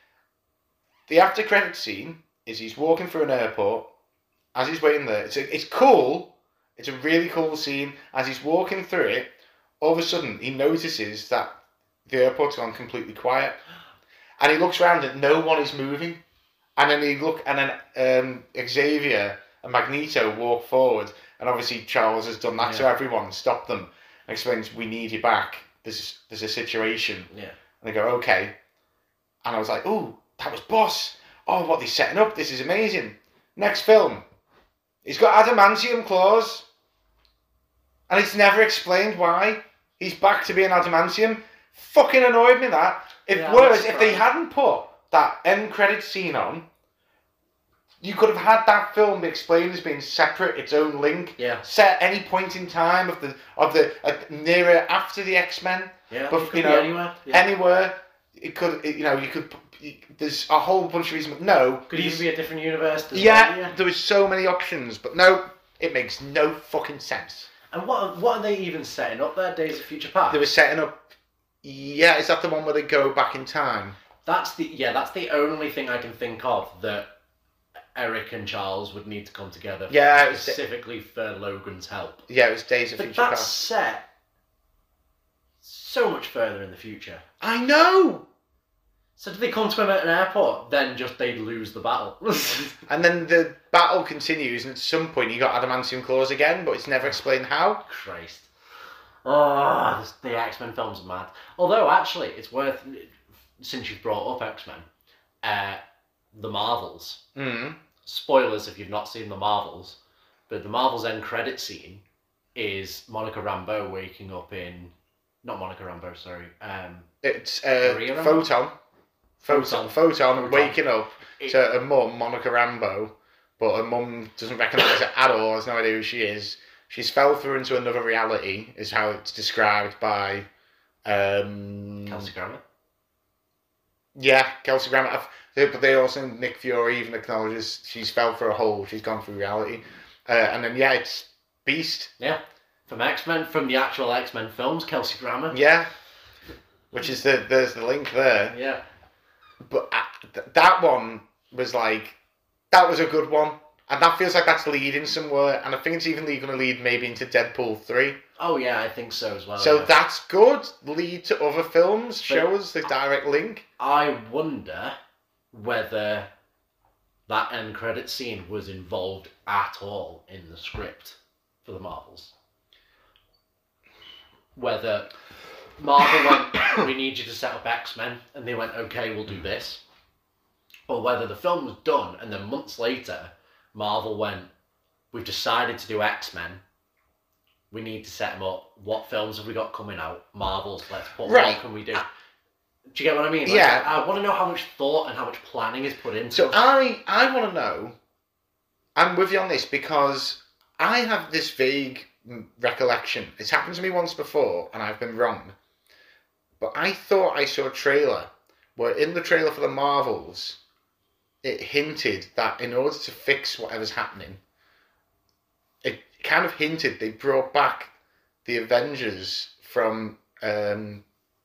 [SPEAKER 2] The after credit scene is he's walking through an airport. As he's waiting there, it's cool. It's a really cool scene. As he's walking through it, all of a sudden he notices that the airport's gone completely quiet. And he looks around and no one is moving. And then Xavier and Magneto walk forward. And obviously Charles has done that to everyone, stopped them, and explains, we need you back. There's a situation.
[SPEAKER 3] Yeah.
[SPEAKER 2] And they go, okay. And I was like, ooh, that was boss. Oh, what they're setting up. This is amazing. Next film. He's got adamantium claws. And it's never explained why. He's back to being adamantium. Fucking annoyed me that. If they hadn't put that end credit scene on, you could have had that film explained as being separate, its own link.
[SPEAKER 3] Yeah.
[SPEAKER 2] Set at any point in time of the nearer after the X-Men.
[SPEAKER 3] Yeah.
[SPEAKER 2] But
[SPEAKER 3] it could be anywhere. Yeah.
[SPEAKER 2] Anywhere. You could. There's a whole bunch of reasons. But no.
[SPEAKER 3] Could even be a different universe.
[SPEAKER 2] Yeah. There was so many options, but no, it makes no fucking sense.
[SPEAKER 3] And what are they even setting up there? Days of Future Past.
[SPEAKER 2] They were setting up. Yeah, is that the one where they go back in time?
[SPEAKER 3] That's the only thing I can think of that Eric and Charles would need to come together.
[SPEAKER 2] Yeah,
[SPEAKER 3] specifically for Logan's help.
[SPEAKER 2] Yeah, it was Days of
[SPEAKER 3] But
[SPEAKER 2] Future
[SPEAKER 3] that's
[SPEAKER 2] Past.
[SPEAKER 3] set so much further in the future.
[SPEAKER 2] I know.
[SPEAKER 3] So do they come to him at an airport? Then they'd lose the battle.
[SPEAKER 2] And then the battle continues, and at some point you got adamantium claws again, but it's never explained how.
[SPEAKER 3] Christ. Oh, the X-Men films are mad. Although, actually, it's worth, since you've brought up X-Men, the Marvels.
[SPEAKER 2] Mm.
[SPEAKER 3] Spoilers if you've not seen the Marvels, but the Marvels end credit scene is Monica Rambeau waking up in... Not Monica Rambeau, sorry.
[SPEAKER 2] It's Photon waking up to her mum, Monica Rambeau, but her mum doesn't recognise her at all, has no idea who she is. She's fell through into another reality, is how it's described by...
[SPEAKER 3] Kelsey Grammer?
[SPEAKER 2] Yeah, Kelsey Grammer. But they also, Nick Fury even acknowledges she's fell through a hole, she's gone through reality. And then, yeah, it's Beast.
[SPEAKER 3] Yeah, from the actual X-Men films, Kelsey Grammer.
[SPEAKER 2] Yeah, which is there's the link there.
[SPEAKER 3] Yeah.
[SPEAKER 2] But that one was like, that was a good one. And that feels like that's leading somewhere. And I think it's even going to lead maybe into Deadpool 3.
[SPEAKER 3] Oh, yeah, I think so as well.
[SPEAKER 2] So that's good. Lead to other films. Show us the direct link.
[SPEAKER 3] I wonder whether that end credit scene was involved at all in the script for the Marvels. Whether Marvel went, we need you to set up X-Men, and they went, okay, we'll do this. Or whether the film was done, and then months later, Marvel went, we've decided to do X-Men. We need to set them up. What films have we got coming out? Marvel's, let's put
[SPEAKER 2] right.
[SPEAKER 3] What can we do? Do you get what I mean? Like,
[SPEAKER 2] yeah.
[SPEAKER 3] I want to know how much thought and how much planning is put into
[SPEAKER 2] So
[SPEAKER 3] it.
[SPEAKER 2] I want to know, I'm with you on this, because I have this vague recollection. It's happened to me once before, and I've been wrong. But I thought I saw a trailer where in the trailer for the Marvels, it hinted that in order to fix whatever's happening, it kind of hinted they brought back the Avengers from Endgame.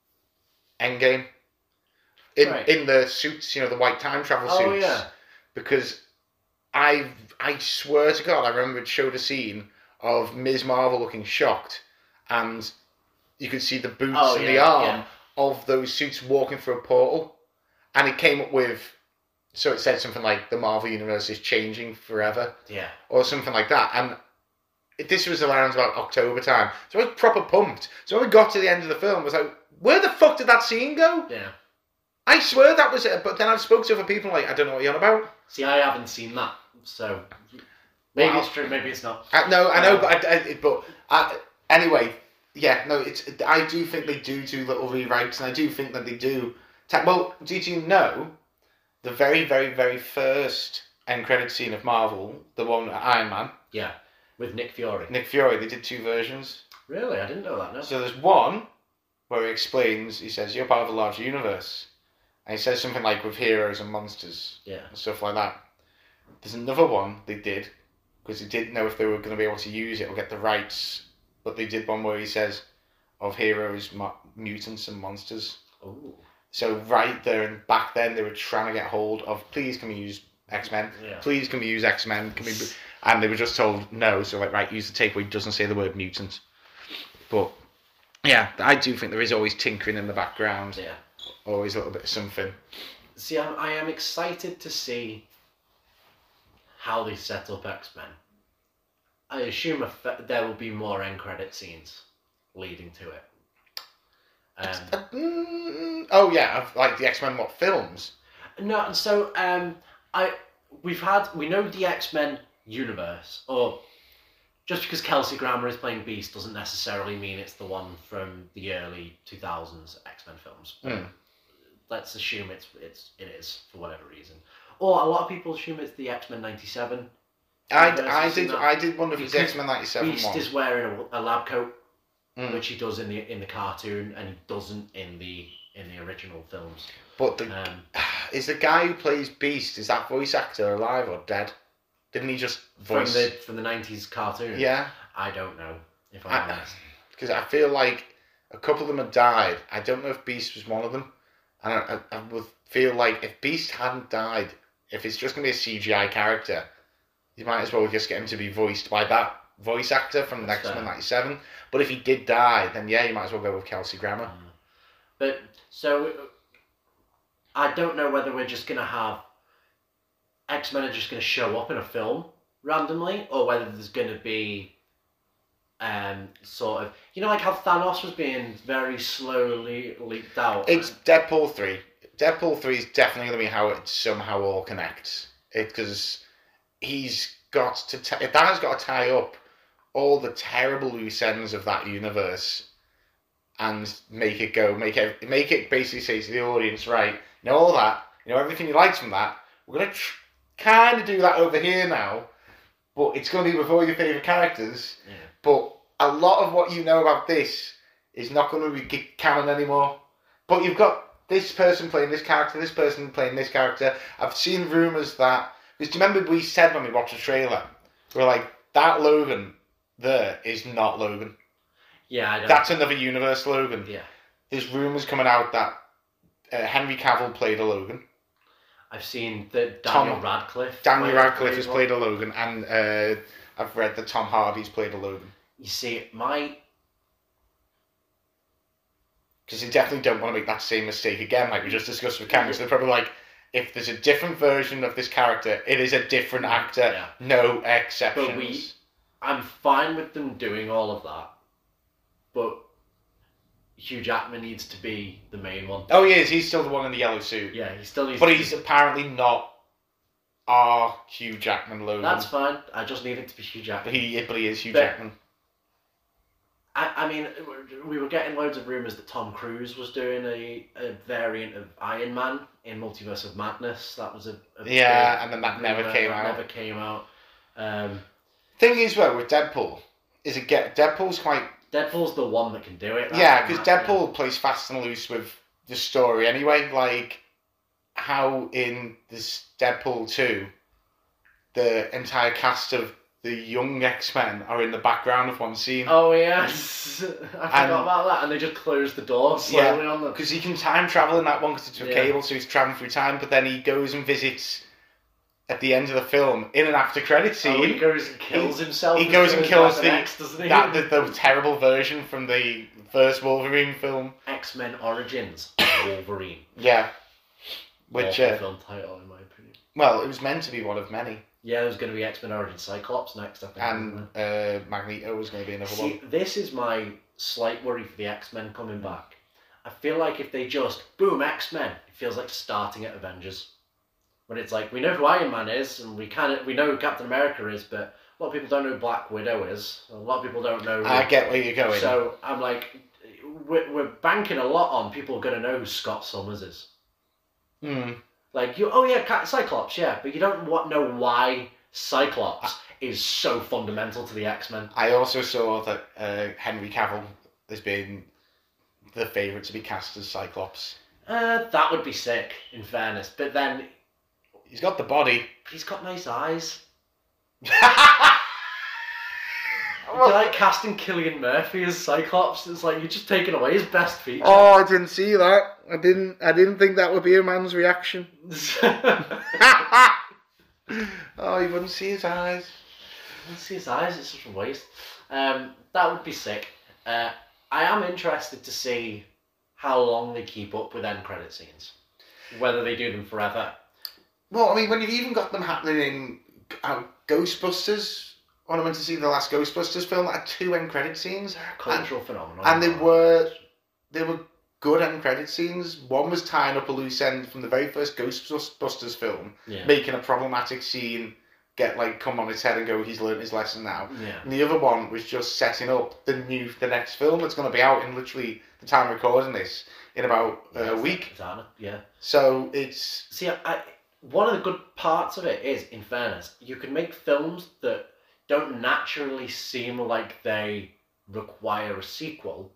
[SPEAKER 2] In the suits, the white time travel suits.
[SPEAKER 3] Oh, yeah.
[SPEAKER 2] Because I swear to God, I remember it showed a scene of Ms. Marvel looking shocked, and you could see the boots and the arm of those suits walking through a portal, and it came up with, so it said something like the Marvel Universe is changing forever, or something like that, and this was around about October time, so I was proper pumped. So when we got to the end of the film, I was like, where the fuck did that scene go?
[SPEAKER 3] Yeah.
[SPEAKER 2] I swear that was it, but then I've spoke to other people like, I don't know what you're on about.
[SPEAKER 3] See, I haven't seen that, so maybe it's true, maybe it's not.
[SPEAKER 2] No, I know, but anyway, yeah, no, I do think they do little rewrites, and I do think that they do. Well, did you know the very, very, very first end credit scene of Marvel, the one at Iron Man?
[SPEAKER 3] Yeah, with Nick Fury.
[SPEAKER 2] They did 2 versions.
[SPEAKER 3] Really? I didn't know that, no.
[SPEAKER 2] So there's one where he explains, he says, you're part of a larger universe. And he says something like, with heroes and monsters.
[SPEAKER 3] Yeah.
[SPEAKER 2] And stuff like that. There's another one they did, because they didn't know if they were going to be able to use it or get the rights. But they did one where he says, of heroes, mutants and monsters.
[SPEAKER 3] Ooh.
[SPEAKER 2] So right there, and back then they were trying to get hold of, please can we use X-Men?
[SPEAKER 3] Yeah.
[SPEAKER 2] Please can we use X-Men? And they were just told no, so like, right, use the tape where it doesn't say the word mutant. But yeah, I do think there is always tinkering in the background.
[SPEAKER 3] Yeah.
[SPEAKER 2] Always a little bit of something.
[SPEAKER 3] See, I am excited to see how they set up X-Men. I assume there will be more end credit scenes leading to it.
[SPEAKER 2] Oh yeah, of like the X-Men films?
[SPEAKER 3] No, so we know the X-Men universe, or just because Kelsey Grammer is playing Beast doesn't necessarily mean it's the one from the early 2000s X-Men films. Let's assume it is for whatever reason, or a lot of people assume it's the X-Men 97.
[SPEAKER 2] I did wonder if it's the X-Men 97
[SPEAKER 3] Beast
[SPEAKER 2] one.
[SPEAKER 3] is wearing a lab coat, which he does in the cartoon, and he doesn't in the original films.
[SPEAKER 2] But is the guy who plays Beast, is that voice actor alive or dead? Didn't he just voice
[SPEAKER 3] from the 90s cartoon?
[SPEAKER 2] Yeah,
[SPEAKER 3] I don't know if I'm honest,
[SPEAKER 2] because I feel like a couple of them had died. I don't know if Beast was one of them, and I would feel like if Beast hadn't died, if it's just going to be a CGI character, you might as well just get him to be voiced by that voice actor from X-Men 97. But if he did die, then yeah, you might as well go with Kelsey Grammer.
[SPEAKER 3] But so I don't know whether we're just going to have X-Men are just going to show up in a film randomly, or whether there's going to be sort of, like how Thanos was being very slowly leaked out.
[SPEAKER 2] It's Deadpool 3. Deadpool 3 is definitely going to be how it somehow all connects. Because he's got to that has got to tie up all the terrible loose ends of that universe and make it basically say to the audience, right, all that, everything you liked from that, we're going to kind of do that over here now, but it's going to be with all your favourite characters, but a lot of what you know about this is not going to be canon anymore. But you've got this person playing this character, this person playing this character. I've seen rumours that, because do you remember we said when we watched the trailer, we were like, that Logan there is not Logan.
[SPEAKER 3] Yeah, I know.
[SPEAKER 2] That's another universe Logan.
[SPEAKER 3] Yeah. There's
[SPEAKER 2] rumours coming out that Henry Cavill played a Logan.
[SPEAKER 3] I've seen that Daniel Radcliffe
[SPEAKER 2] has played a Logan, and I've read that Tom Hardy's played a Logan.
[SPEAKER 3] You see,
[SPEAKER 2] because they definitely don't want to make that same mistake again, like we just discussed with Cameron. So they're probably like, if there's a different version of this character, it is a different actor, no exceptions.
[SPEAKER 3] But I'm fine with them doing all of that, but Hugh Jackman needs to be the main one.
[SPEAKER 2] Oh, he is. He's still the one in the yellow suit.
[SPEAKER 3] Yeah, he still needs.
[SPEAKER 2] But he's apparently not our Hugh Jackman Logan.
[SPEAKER 3] That's fine. I just need it to be Hugh Jackman.
[SPEAKER 2] But he is Hugh Jackman.
[SPEAKER 3] I mean, we were getting loads of rumours that Tom Cruise was doing a variant of Iron Man in Multiverse of Madness. That was a
[SPEAKER 2] and then that never came out.
[SPEAKER 3] Thing is,
[SPEAKER 2] well, with Deadpool, Deadpool's quite
[SPEAKER 3] Deadpool's the one that can do it. Right?
[SPEAKER 2] Yeah, because Deadpool plays fast and loose with the story anyway. Like how in this Deadpool 2, the entire cast of the young X-Men are in the background of one scene.
[SPEAKER 3] Oh yes, I forgot about that. And they just close the door slowly on them.
[SPEAKER 2] Because he can time travel in that one because it's a cable, so he's traveling through time. But then he goes and visits at the end of the film in an after-credit scene.
[SPEAKER 3] He goes and kills himself.
[SPEAKER 2] He goes and kills
[SPEAKER 3] the
[SPEAKER 2] the terrible version from the first Wolverine film.
[SPEAKER 3] X-Men Origins Wolverine.
[SPEAKER 2] Yeah. Which
[SPEAKER 3] film title, in my opinion.
[SPEAKER 2] Well, it was meant to be one of many.
[SPEAKER 3] Yeah, there's going to be X-Men Origins Cyclops next, I think.
[SPEAKER 2] And Magneto was going to be another one.
[SPEAKER 3] This is my slight worry for the X-Men coming back. I feel like if they just, boom, X-Men, it feels like starting at Avengers. When it's like, we know who Iron Man is, and we know who Captain America is, but a lot of people don't know who Black Widow is. A lot of people don't know who...
[SPEAKER 2] I get where you're going.
[SPEAKER 3] So, I'm like, we're banking a lot on people going to know who Scott Summers is. Like, Cyclops, yeah, but you don't know why Cyclops is so fundamental to the X-Men.
[SPEAKER 2] I also saw that Henry Cavill has been the favourite to be cast as Cyclops.
[SPEAKER 3] That would be sick, in fairness, but then...
[SPEAKER 2] He's got the body.
[SPEAKER 3] He's got nice eyes. Like casting Cillian Murphy as Cyclops, it's like you're just taking away his best feature.
[SPEAKER 2] Oh, I didn't see that. I didn't think that would be a man's reaction. Oh, you wouldn't see his eyes.
[SPEAKER 3] You wouldn't see his eyes. It's such a waste. That would be sick. I am interested to see how long they keep up with end credit scenes. Whether they do them forever.
[SPEAKER 2] Well, I mean, when you've even got them happening in Ghostbusters. When I went to see the last Ghostbusters film, that had 2 end credit scenes.
[SPEAKER 3] They're a cultural phenomenon.
[SPEAKER 2] And they were good end credit scenes. One was tying up a loose end from the very first Ghostbusters film, making a problematic scene come on its head and go, he's learned his lesson now.
[SPEAKER 3] Yeah.
[SPEAKER 2] And the other one was just setting up the next film that's going to be out in literally the time recording this in about a week.
[SPEAKER 3] Yeah.
[SPEAKER 2] So it's...
[SPEAKER 3] See, one of the good parts of it is, in fairness, you can make films that don't naturally seem like they require a sequel.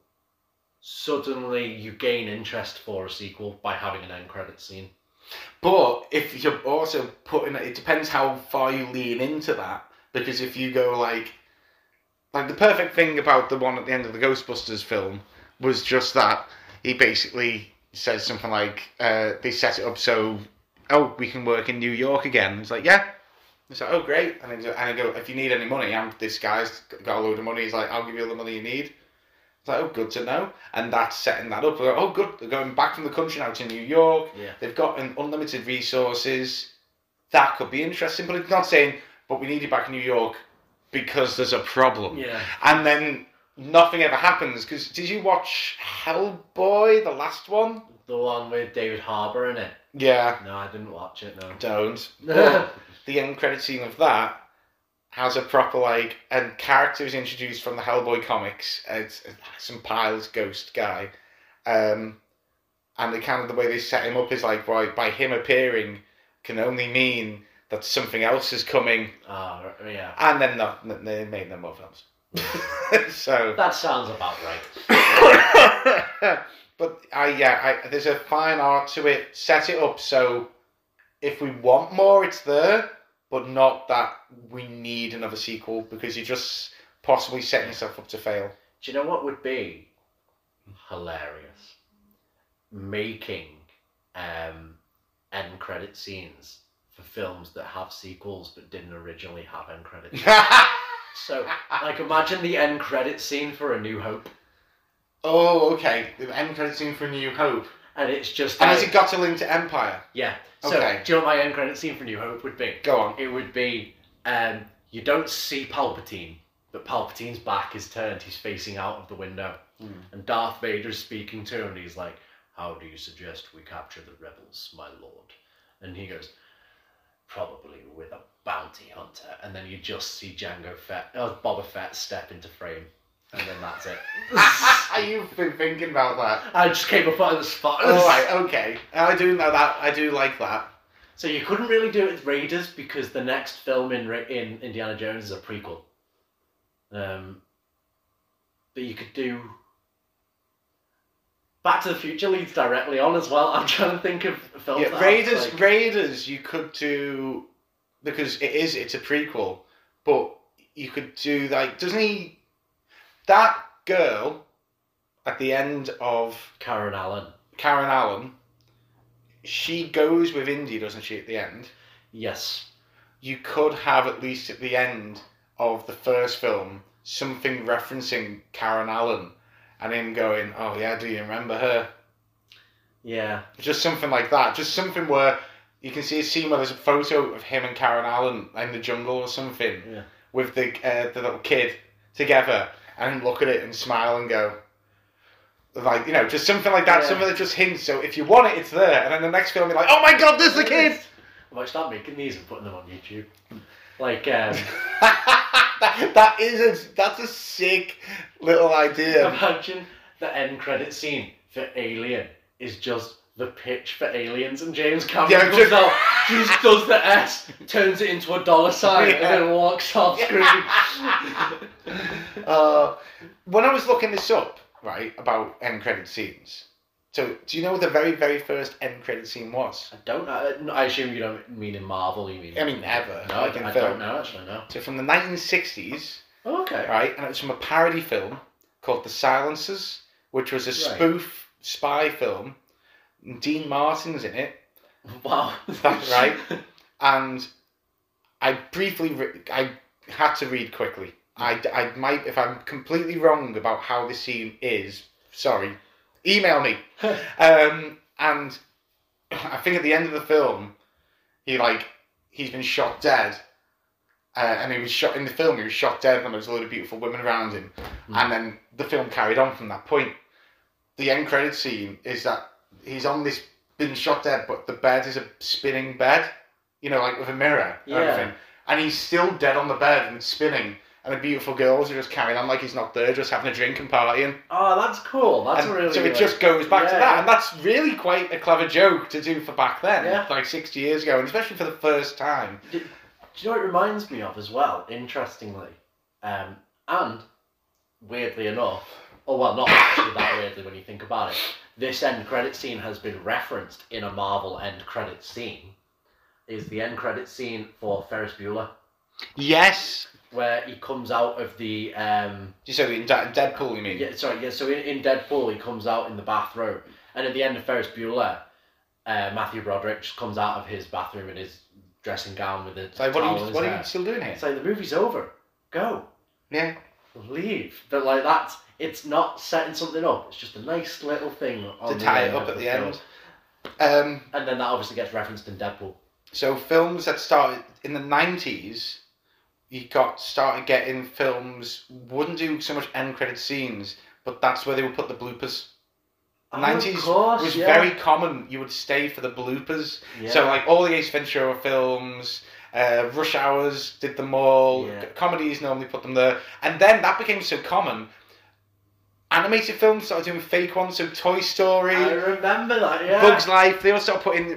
[SPEAKER 3] Suddenly you gain interest for a sequel by having an end credit scene.
[SPEAKER 2] But if you're also it depends how far you lean into that. Because if you go like the perfect thing about the one at the end of the Ghostbusters film was just that he basically says something like, they set it up so, we can work in New York again. It's like, yeah. It's like, oh, great. And I go, if you need any money, this guy's got a load of money. He's like, I'll give you all the money you need. It's like, oh, good to know. And that's setting that up. Like, oh, good. They're going back from the country now to New York.
[SPEAKER 3] Yeah.
[SPEAKER 2] They've got unlimited resources. That could be interesting. But it's not saying, but we need you back in New York because there's a problem.
[SPEAKER 3] Yeah.
[SPEAKER 2] And then nothing ever happens. Because did you watch Hellboy, the last one?
[SPEAKER 3] The one with David Harbour in it?
[SPEAKER 2] Yeah.
[SPEAKER 3] No, I didn't watch it, no.
[SPEAKER 2] Don't. But the end credit scene of that has a proper, and characters introduced from the Hellboy comics. It's some piles ghost guy. And the way they set him up is by him appearing can only mean that something else is coming.
[SPEAKER 3] Oh, yeah.
[SPEAKER 2] And then they made no more films. So
[SPEAKER 3] that sounds about right.
[SPEAKER 2] But there's a fine art to it. Set it up so if we want more, it's there, but not that we need another sequel because you're just possibly setting yourself up to fail.
[SPEAKER 3] Do you know what would be hilarious? Making end credit scenes for films that have sequels but didn't originally have end credits. So, imagine the end credit scene for A New Hope.
[SPEAKER 2] Oh, okay. The end credit scene for A New Hope.
[SPEAKER 3] And it's just...
[SPEAKER 2] And has it got to link to Empire?
[SPEAKER 3] Yeah. So,
[SPEAKER 2] okay.
[SPEAKER 3] Do you know what my end credit scene for New Hope would be?
[SPEAKER 2] Go on.
[SPEAKER 3] It would be, you don't see Palpatine, but Palpatine's back is turned, he's facing out of the window. And Darth Vader's speaking to him, and he's like, how do you suggest we capture the rebels, my lord? And he goes, probably with a bounty hunter. And then you just see Boba Fett step into frame. And then that's it.
[SPEAKER 2] You've been thinking about that.
[SPEAKER 3] I just came up on the spot.
[SPEAKER 2] Oh, right, okay. I do know that. I do like that.
[SPEAKER 3] So you couldn't really do it with Raiders because the next film in Indiana Jones is a prequel. But you could do... Back to the Future leads directly on as well. I'm trying to think of films that have,
[SPEAKER 2] Raiders you could do, because it's a prequel, but you could do, like, doesn't he... That girl at the end of...
[SPEAKER 3] Karen
[SPEAKER 2] Allen, she goes with Indy, doesn't she, at the end?
[SPEAKER 3] Yes.
[SPEAKER 2] You could have, at least at the end of the first film, something referencing Karen Allen and him going, oh yeah, do you remember her?
[SPEAKER 3] Yeah.
[SPEAKER 2] Just something like that. Just something where you can see a scene where there's a photo of him and Karen Allen in the jungle or something, with the little kid together, and look at it and smile and go, like, you know, just something like that, something that just hints. So if you want it, it's there. And then the next film, you're like, oh my god, there's the kid!
[SPEAKER 3] I might start making these and putting them on YouTube. Like,
[SPEAKER 2] that's a sick little idea.
[SPEAKER 3] Imagine the end credit scene for Alien is just the pitch for Aliens, and James Cameron comes out, just does the S, turns it into a dollar sign, and then walks off screen.
[SPEAKER 2] When I was looking this up, right, about end credit scenes, so do you know what the very, very first end credit scene was?
[SPEAKER 3] I don't know. I assume you don't mean in Marvel, you mean...
[SPEAKER 2] I mean, ever.
[SPEAKER 3] No,
[SPEAKER 2] like
[SPEAKER 3] I don't know, actually, no.
[SPEAKER 2] So from the 1960s,
[SPEAKER 3] okay.
[SPEAKER 2] Right, and it was from a parody film called The Silencers, which was a spoof spy film. Dean Martin's in it.
[SPEAKER 3] Wow.
[SPEAKER 2] That's right. And I briefly... I had to read quickly. I might... If I'm completely wrong about how this scene is, sorry, email me. And I think at the end of the film, he's been shot dead. And he was shot in the film, he was shot dead, and there was a load of beautiful women around him. And then the film carried on from that point. The end credit scene is that he's on this, been shot dead, but the bed is a spinning bed, you know, like with a mirror and everything. And he's still dead on the bed and it's spinning. And the beautiful girls are just carrying on like he's not there, just having a drink and partying.
[SPEAKER 3] Oh, that's cool. That's really...
[SPEAKER 2] So it just goes back to that. And that's really quite a clever joke to do for back then, like 60 years ago, and especially for the first time.
[SPEAKER 3] Do you know what it reminds me of as well, interestingly? And weirdly enough, or well, not actually that weirdly when you think about it, this end credit scene has been referenced in a Marvel end credit scene, is the end credit scene for Ferris Bueller.
[SPEAKER 2] Yes.
[SPEAKER 3] Where he comes out of the...
[SPEAKER 2] So in Deadpool, you mean?
[SPEAKER 3] Yeah, sorry, yeah, so in Deadpool, he comes out in the bathroom, and at the end of Ferris Bueller, Matthew Broderick just comes out of his bathroom in his dressing gown with a
[SPEAKER 2] like, what are you still doing here?
[SPEAKER 3] It's like, the movie's over. Go.
[SPEAKER 2] Yeah.
[SPEAKER 3] Leave. But like, it's not setting something up, it's just a nice little thing on
[SPEAKER 2] to tie it up at the end.
[SPEAKER 3] And then that obviously gets referenced in Deadpool.
[SPEAKER 2] So films that started in the 90s, you started getting films, wouldn't do so much end credit scenes, but that's where they would put the bloopers. The 90s was very common. You would stay for the bloopers. Yeah. So like all the Ace Ventura films, Rush Hours did them all. Yeah. Comedies normally put them there. And then that became so common. Animated films started doing fake ones. So Toy Story.
[SPEAKER 3] I remember that, yeah.
[SPEAKER 2] Bugs Life. They all started putting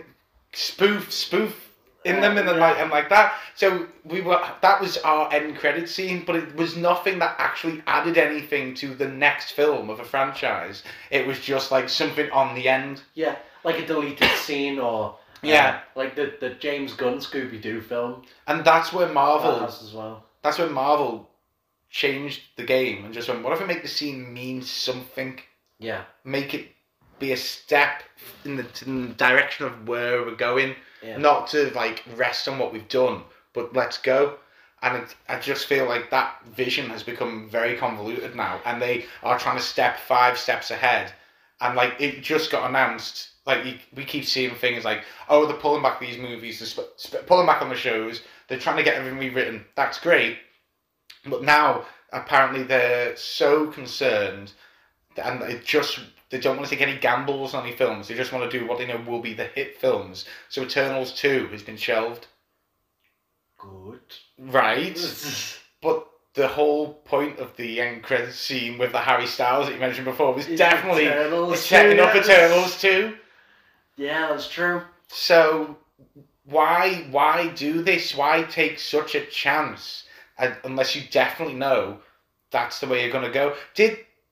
[SPEAKER 2] spoof in them and like that. So that was our end credit scene, but it was nothing that actually added anything to the next film of a franchise. It was just like something on the end.
[SPEAKER 3] Yeah, like a deleted scene or like the James Gunn Scooby-Doo film.
[SPEAKER 2] And that's where Marvel
[SPEAKER 3] as well.
[SPEAKER 2] That's when Marvel changed the game and just went, what if I make the scene mean something?
[SPEAKER 3] Yeah. Make
[SPEAKER 2] it be a step in the direction of where we're going. Yeah. Not to like rest on what we've done, but let's go. And I just feel like that vision has become very convoluted now, and they are trying to step 5 steps ahead. And like it just got announced, like we keep seeing things like, oh, they're pulling back these movies, they're pulling back on the shows, they're trying to get everything rewritten. That's great, but now apparently they're so concerned, and they don't want to take any gambles on any films. They just want to do what they know will be the hit films. So Eternals 2 has been shelved.
[SPEAKER 3] Good.
[SPEAKER 2] Right. But the whole point of the end credits scene with the Harry Styles that you mentioned before was definitely setting up Eternals 2.
[SPEAKER 3] Yeah, that's true.
[SPEAKER 2] So why do this? Why take such a chance unless you definitely know that's the way you're going to go?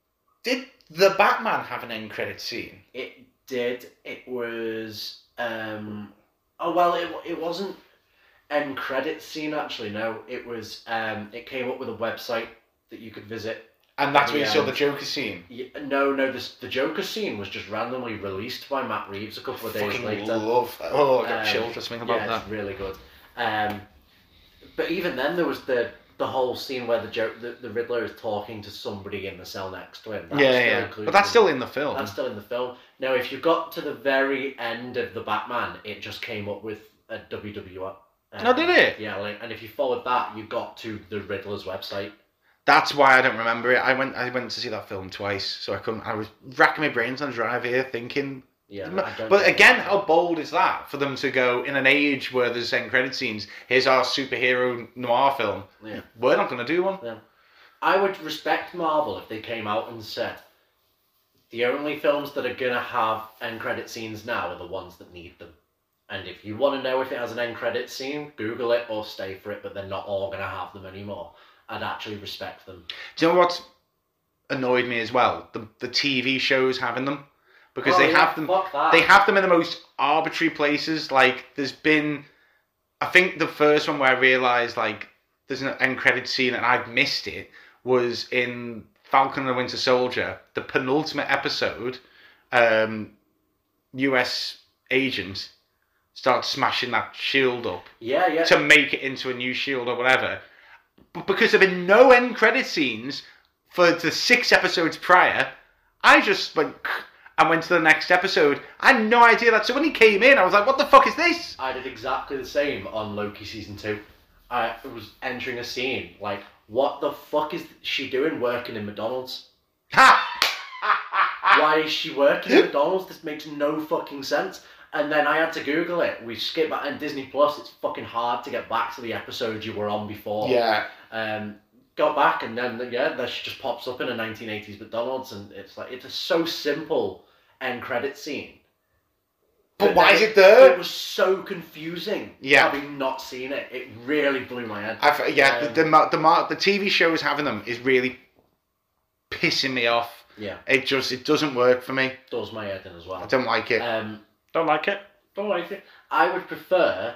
[SPEAKER 2] Did the Batman have an end credit scene?
[SPEAKER 3] It did. It was. It wasn't end credit scene actually. No, it was. It came up with a website that you could visit.
[SPEAKER 2] And that's where you saw the Joker scene.
[SPEAKER 3] Yeah, no. The Joker scene was just randomly released by Matt Reeves a couple of days later.
[SPEAKER 2] Love that. Oh, I got chills just thinking about that.
[SPEAKER 3] It's really good. But even then, there was the whole scene where the Riddler is talking to somebody in the cell next to him.
[SPEAKER 2] But that's still in the film.
[SPEAKER 3] That's still in the film. Now, if you got to the very end of the Batman, it just came up with a WWF.
[SPEAKER 2] Oh, did it?
[SPEAKER 3] Yeah, and if you followed that, you got to the Riddler's website.
[SPEAKER 2] That's why I don't remember it. I went to see that film twice, so I couldn't. I was racking my brains on the drive here, thinking.
[SPEAKER 3] Yeah,
[SPEAKER 2] but again, how bold is that for them to go in an age where there's end credit scenes? Here's our superhero noir film.
[SPEAKER 3] Yeah.
[SPEAKER 2] We're not going to do one.
[SPEAKER 3] Yeah. I would respect Marvel if they came out and said the only films that are going to have end credit scenes now are the ones that need them. And if you want to know if it has an end credit scene, Google it or stay for it, but they're not all going to have them anymore. I'd actually respect them.
[SPEAKER 2] Do you know what annoyed me as well? The TV shows having them. Because they have them. They have them in the most arbitrary places. Like, there's been... I think the first one where I realised, like, there's an end credit scene and I've missed it was in Falcon and the Winter Soldier. The penultimate episode, US agent starts smashing that shield up.
[SPEAKER 3] Yeah.
[SPEAKER 2] To make it into a new shield or whatever. But because there have been no end credit scenes for the 6 episodes prior, I just went... and went to the next episode. I had no idea that. So when he came in, I was like, what the fuck is this?
[SPEAKER 3] I did exactly the same on Loki Season 2. I was entering a scene, like, what the fuck is she doing working in McDonald's?
[SPEAKER 2] Ha!
[SPEAKER 3] Why is she working in McDonald's? This makes no fucking sense. And then I had to Google it. We skip back, and Disney Plus, it's fucking hard to get back to the episode you were on before.
[SPEAKER 2] Yeah.
[SPEAKER 3] Got back, and then, there she just pops up in a 1980s McDonald's, and it's like, it's so simple end credit scene.
[SPEAKER 2] But why is it there?
[SPEAKER 3] It was so confusing.
[SPEAKER 2] Yeah.
[SPEAKER 3] Having not seen it, it really blew my head.
[SPEAKER 2] The TV shows having them is really pissing me off.
[SPEAKER 3] Yeah.
[SPEAKER 2] It doesn't work for me.
[SPEAKER 3] Does my head in as well.
[SPEAKER 2] I don't like it.
[SPEAKER 3] Don't like it. I would prefer.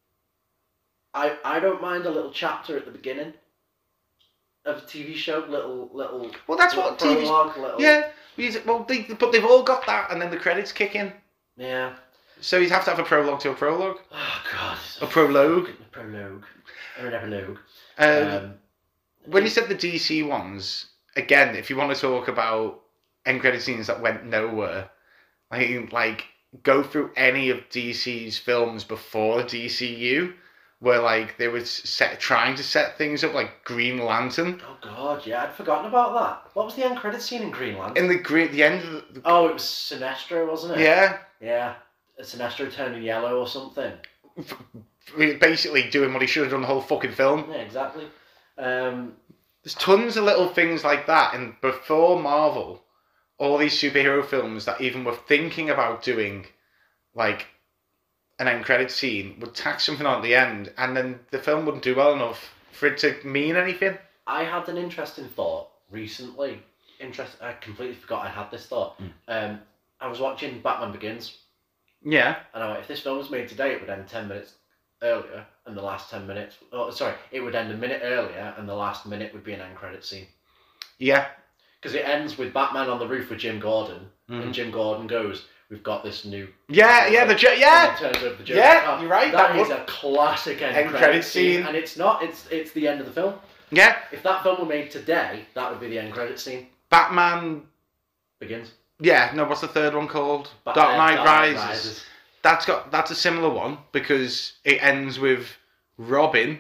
[SPEAKER 3] I don't mind a little chapter at the beginning of a TV show, little.
[SPEAKER 2] Well, that's what TV. Yeah. But they've all got that, and then the credits kick in.
[SPEAKER 3] Yeah.
[SPEAKER 2] So you'd have to have a prologue to a prologue.
[SPEAKER 3] Oh God.
[SPEAKER 2] A prologue.
[SPEAKER 3] A prologue. Or an epilogue.
[SPEAKER 2] When you said the DC ones, again, if you want to talk about end credit scenes that went nowhere, like go through any of DC's films before the DCU, where like they were trying to set things up, like Green Lantern.
[SPEAKER 3] Oh God, yeah, I'd forgotten about that. What was the end credit scene in Green Lantern?
[SPEAKER 2] In the end of the...
[SPEAKER 3] Oh, it was Sinestro, wasn't it?
[SPEAKER 2] Yeah.
[SPEAKER 3] Yeah, Sinestro turning yellow or something.
[SPEAKER 2] Basically doing what he should have done the whole fucking film.
[SPEAKER 3] Yeah, exactly.
[SPEAKER 2] There's tons of little things like that, and before Marvel, all these superhero films that even were thinking about doing, like, an end credit scene would tack something on at the end, and then the film wouldn't do well enough for it to mean anything. I
[SPEAKER 3] had an interesting thought recently. I completely forgot I had this thought. I was watching Batman Begins.
[SPEAKER 2] Yeah.
[SPEAKER 3] And I went, if this film was made today, it would end 10 minutes earlier, and the last 10 minutes... Oh, sorry, it would end a minute earlier, and the last minute would be an end credit scene. Yeah. Because it ends with Batman on the roof with Jim Gordon, and Jim Gordon goes, we've got this new... Yeah, the yeah! And turns over the Joker. Yeah, you're right. That is a classic end credit scene. And it's not, it's the end of the film. Yeah. If that film were made today, that would be the end credit scene. Batman... Begins. Yeah, no, what's the third one called? Dark Knight Rises. That's a similar one, because it ends with Robin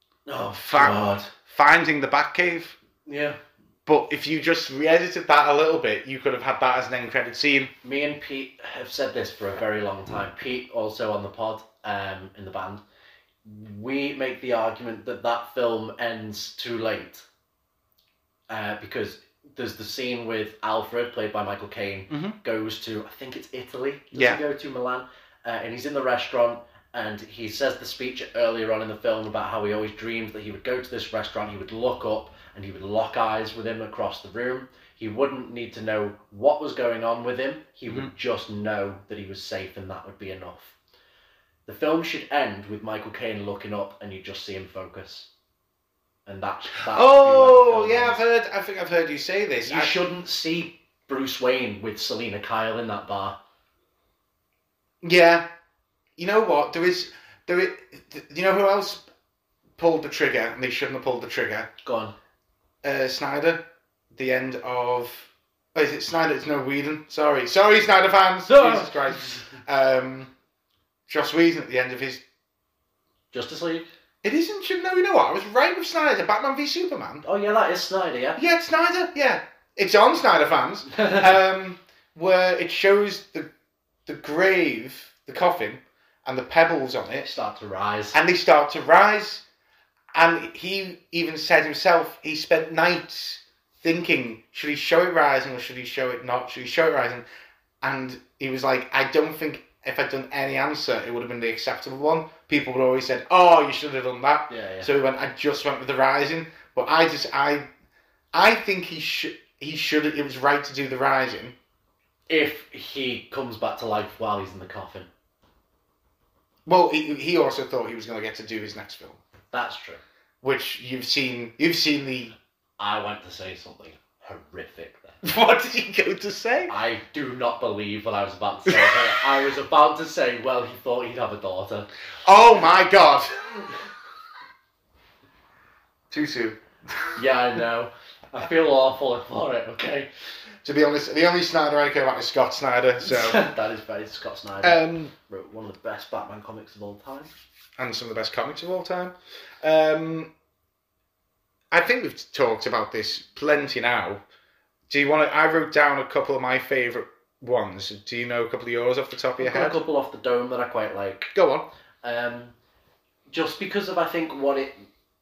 [SPEAKER 3] finding the Batcave. Yeah. But if you just re-edited that a little bit, you could have had that as an end credit scene. Me and Pete have said this for a very long time. Pete, also on the pod, in the band, we make the argument that that film ends too late. Because there's the scene with Alfred, played by Michael Caine, goes to, I think it's Italy. Does he go to Milan? And he's in the restaurant, And he says the speech earlier on in the film about how he always dreamed that he would go to this restaurant, he would look up and he would lock eyes with him across the room. He wouldn't need to know what was going on with him. He would just know that he was safe, and that would be enough. The film should end with Michael Caine looking up and you just see him focus. And that
[SPEAKER 2] Oh, yeah, I think I've heard you say this.
[SPEAKER 3] You shouldn't see Bruce Wayne with Selena Kyle in that bar.
[SPEAKER 2] Yeah. You know what? You know who else pulled the trigger and they shouldn't have pulled the trigger?
[SPEAKER 3] Go on.
[SPEAKER 2] Snyder. The end of... Oh, is it Snyder? It's no Whedon. Sorry, Snyder fans.
[SPEAKER 3] No.
[SPEAKER 2] Jesus Christ. Joss Whedon at the end of his...
[SPEAKER 3] Justice League?
[SPEAKER 2] It isn't... No, you know what? I was right with Snyder. Batman v Superman.
[SPEAKER 3] Oh, yeah, that is Snyder, yeah?
[SPEAKER 2] Yeah, it's Snyder. Yeah. It's on Snyder fans. Where it shows the grave, the coffin, and the pebbles on it.
[SPEAKER 3] Start to rise.
[SPEAKER 2] And they start to rise. And he even said himself, he spent nights thinking, should he show it rising or should he show it not? Should he show it rising? And he was like, I don't think if I'd done any answer, it would have been the acceptable one. People would always said, oh, you should have done that.
[SPEAKER 3] Yeah.
[SPEAKER 2] So he went, I just went with the rising. But I think he should, it was right to do the rising.
[SPEAKER 3] If he comes back to life while he's in the coffin.
[SPEAKER 2] Well, he also thought he was going to get to do his next film.
[SPEAKER 3] That's true.
[SPEAKER 2] Which you've seen the...
[SPEAKER 3] I went to say something horrific there.
[SPEAKER 2] What did you go to say?
[SPEAKER 3] I do not believe what I was about to say. I was about to say, well, he thought he'd have a daughter.
[SPEAKER 2] Oh my God. Too soon.
[SPEAKER 3] Yeah, I know. I feel awful for it, okay?
[SPEAKER 2] To be honest, the only Snyder I care about is Scott Snyder, so...
[SPEAKER 3] That is very Scott Snyder. Wrote one of the best Batman comics of all time.
[SPEAKER 2] And some of the best comics of all time. I think we've talked about this plenty now. Do you want to... I wrote down a couple of my favourite ones. Do you know a couple of yours off the top of your head?
[SPEAKER 3] A couple off the dome that I quite like.
[SPEAKER 2] Go on.
[SPEAKER 3] Just because of, I think, what it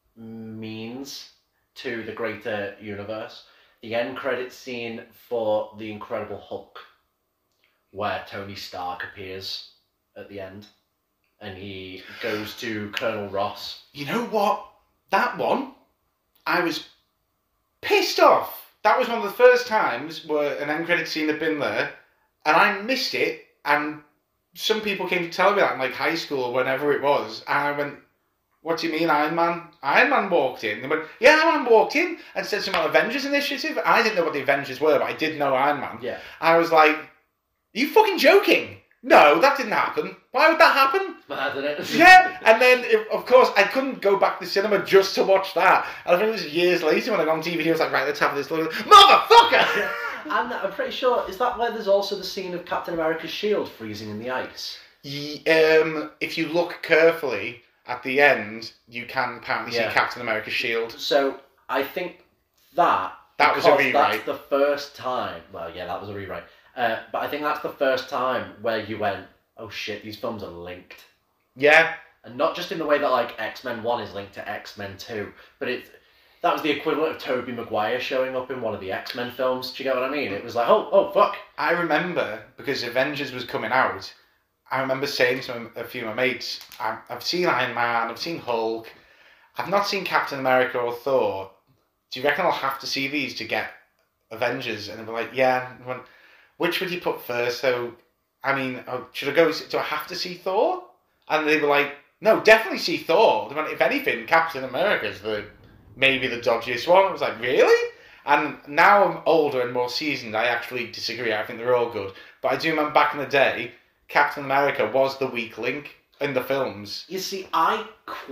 [SPEAKER 3] means to the greater universe. The end credits scene for The Incredible Hulk, where Tony Stark appears at the end, and he goes to Colonel Ross.
[SPEAKER 2] You know what? That one, I was pissed off. That was one of the first times where an end credit scene had been there, and I missed it, and some people came to tell me that in like high school or whenever it was, and I went, what do you mean, Iron Man? Iron Man walked in. They went, yeah, Iron Man walked in and said something about Avengers Initiative. I didn't know what the Avengers were, but I did know Iron Man.
[SPEAKER 3] Yeah.
[SPEAKER 2] I was like, are you fucking joking? No, that didn't happen. Why would that happen?
[SPEAKER 3] Mad, isn't it?
[SPEAKER 2] Yeah, and then, of course, I couldn't go back to the cinema just to watch that. And I think it was years later when I got on TV, I was like, right, let's have this look. Motherfucker!
[SPEAKER 3] And I'm pretty sure, is that where there's also the scene of Captain America's shield freezing in the ice?
[SPEAKER 2] If you look carefully... At the end, you can apparently see Captain America's shield.
[SPEAKER 3] So, I think that
[SPEAKER 2] was a rewrite.
[SPEAKER 3] That's the first time... Well, yeah, that was a rewrite. But I think that's the first time where you went, oh shit, these films are linked.
[SPEAKER 2] Yeah.
[SPEAKER 3] And not just in the way that, like, X-Men 1 is linked to X-Men 2, but that was the equivalent of Tobey Maguire showing up in one of the X-Men films. Do you get what I mean? It was like, oh, fuck.
[SPEAKER 2] I remember, because Avengers was coming out... I remember saying to a few of my mates, I've seen Iron Man, I've seen Hulk, I've not seen Captain America or Thor. Do you reckon I'll have to see these to get Avengers? And they were like, yeah. And I went, which would you put first? So, I mean, do I have to see Thor? And they were like, no, definitely see Thor. They went, if anything, Captain America's maybe the dodgiest one. I was like, really? And now I'm older and more seasoned, I actually disagree. I think they're all good. But I do remember back in the day, Captain America was the weak link in the films.
[SPEAKER 3] You see, I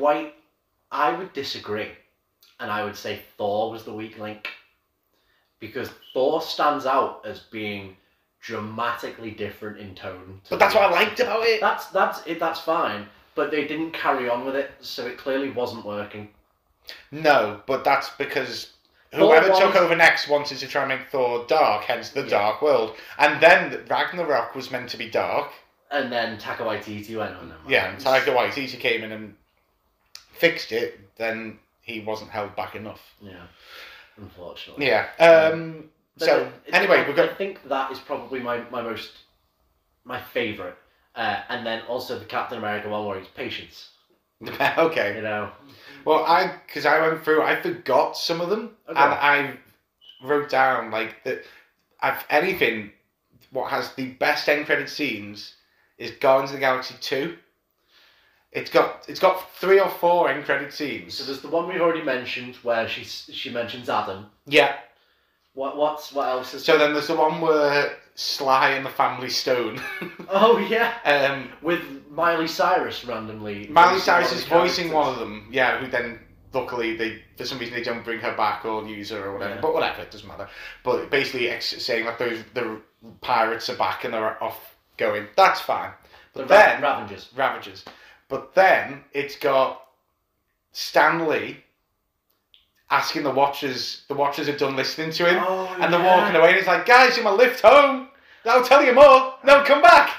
[SPEAKER 3] would disagree. And I would say Thor was the weak link. Because Thor stands out as being dramatically different in tone.
[SPEAKER 2] But that's what I liked about it.
[SPEAKER 3] That's fine. But they didn't carry on with it, so it clearly wasn't working.
[SPEAKER 2] No, but that's because... Whoever took over next wanted to try and make Thor dark, hence the Dark World. And then Ragnarok was meant to be dark.
[SPEAKER 3] And then Taika Waititi went on them.
[SPEAKER 2] Yeah, and Taika Waititi came in and fixed it, then he wasn't held back enough.
[SPEAKER 3] Yeah, unfortunately.
[SPEAKER 2] Yeah.
[SPEAKER 3] I
[SPEAKER 2] anyway,
[SPEAKER 3] think that is probably my favourite. And then also the Captain America one where he's patience.
[SPEAKER 2] Okay.
[SPEAKER 3] You know.
[SPEAKER 2] Well, because I went through, I forgot some of them,
[SPEAKER 3] Okay.
[SPEAKER 2] and I wrote down like that. Anything what has the best end credit scenes is Guardians of the Galaxy 2. It's got 3 or 4 end credit scenes.
[SPEAKER 3] So there's the one we've already mentioned where she mentions Adam.
[SPEAKER 2] Yeah.
[SPEAKER 3] What else is
[SPEAKER 2] So then there's the one where Sly and the Family Stone.
[SPEAKER 3] Oh yeah. With Miley Cyrus randomly.
[SPEAKER 2] Miley Cyrus is
[SPEAKER 3] voicing
[SPEAKER 2] voicing one of them. Yeah, who then luckily for some reason they don't bring her back or use her or whatever.
[SPEAKER 3] Yeah.
[SPEAKER 2] But whatever, it doesn't matter. But basically saying like the pirates are back and they're off going. That's fine. But then
[SPEAKER 3] Ravengers.
[SPEAKER 2] But then it's got Stanley asking the Watchers are done listening to him, and they're walking away, and he's like, "Guys, in my lift home. I'll tell you more. No, come back."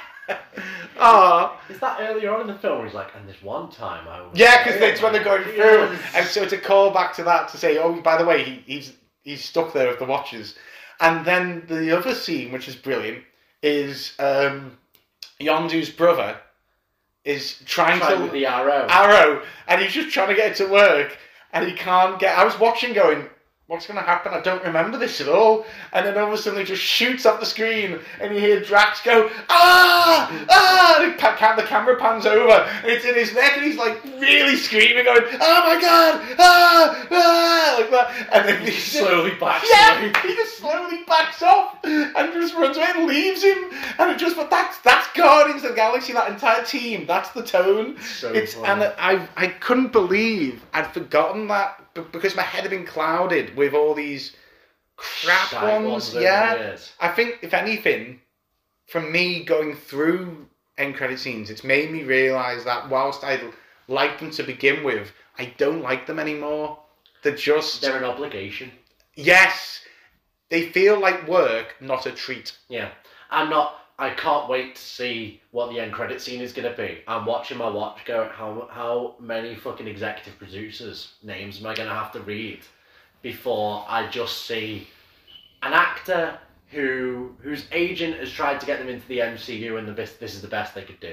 [SPEAKER 3] Is that earlier on in the film where he's like, and this one time I was...
[SPEAKER 2] Yeah, because it's when they're going through,
[SPEAKER 3] Yes.
[SPEAKER 2] and so it's a call back to that to say, oh, by the way, he's stuck there with the Watchers. And then the other scene, which is brilliant, is Yondu's brother is trying to...
[SPEAKER 3] with the arrow.
[SPEAKER 2] Arrow, and he's just trying to get it to work, and he can't get... I was watching going, what's going to happen? I don't remember this at all. And then all of a sudden he just shoots off the screen, and you hear Drax go, ah! Ah! And the camera pans over, and it's in his neck, and he's like really screaming, going, oh my god! Ah! Ah! Like that. And then he
[SPEAKER 3] slowly backs
[SPEAKER 2] yeah,
[SPEAKER 3] away.
[SPEAKER 2] he just slowly backs off, and just runs away and leaves him. And it just, but that's Guardians of the Galaxy, that entire team, that's the tone.
[SPEAKER 3] So
[SPEAKER 2] It's
[SPEAKER 3] funny.
[SPEAKER 2] and I couldn't believe I'd forgotten that because my head had been clouded with all these crap
[SPEAKER 3] Shite
[SPEAKER 2] ones.
[SPEAKER 3] over
[SPEAKER 2] Yeah,
[SPEAKER 3] the years.
[SPEAKER 2] I think if anything, from me going through end credit scenes, it's made me realise that whilst I liked them to begin with, I don't like them anymore. They're
[SPEAKER 3] an obligation.
[SPEAKER 2] Yes, they feel like work, not a treat.
[SPEAKER 3] Yeah. I can't wait to see what the end credit scene is going to be. I'm watching my watch go, how many fucking executive producers' names am I going to have to read before I just see an actor whose agent has tried to get them into the MCU and this is the best they could do,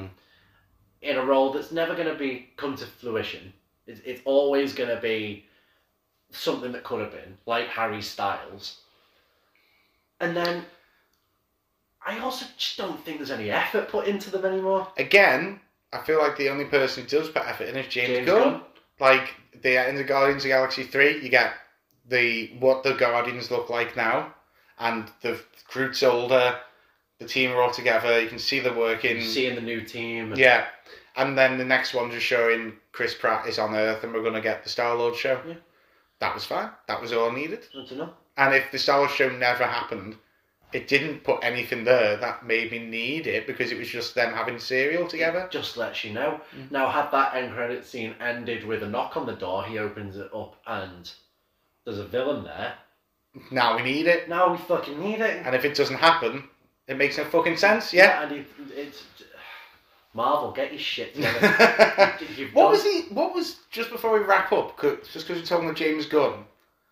[SPEAKER 3] in a role that's never going to come to fruition. It's always going to be something that could have been, like Harry Styles. And then I also just don't think there's any effort put into them anymore.
[SPEAKER 2] Again, I feel like the only person who does put effort in is James Gunn. Like, in the Guardians of the Galaxy 3, you get what the Guardians look like now, and the Groot's older, the team are all together, you can see the working.
[SPEAKER 3] Seeing the new team.
[SPEAKER 2] Yeah. And then the next one's just showing Chris Pratt is on Earth and we're going to get the Star-Lord show.
[SPEAKER 3] Yeah.
[SPEAKER 2] That was fine. That was all needed.
[SPEAKER 3] That's enough.
[SPEAKER 2] And if the Star Wars show never happened, it didn't put anything there that made me need it because it was just them having cereal together.
[SPEAKER 3] It just lets you know. Now, had that end credit scene ended with a knock on the door, he opens it up and there's a villain there.
[SPEAKER 2] Now we need it.
[SPEAKER 3] Now we fucking need it.
[SPEAKER 2] And if it doesn't happen, it makes no fucking sense. Yeah.
[SPEAKER 3] And it's Marvel, get your shit together.
[SPEAKER 2] What was just before we wrap up? Just because we're talking about James Gunn,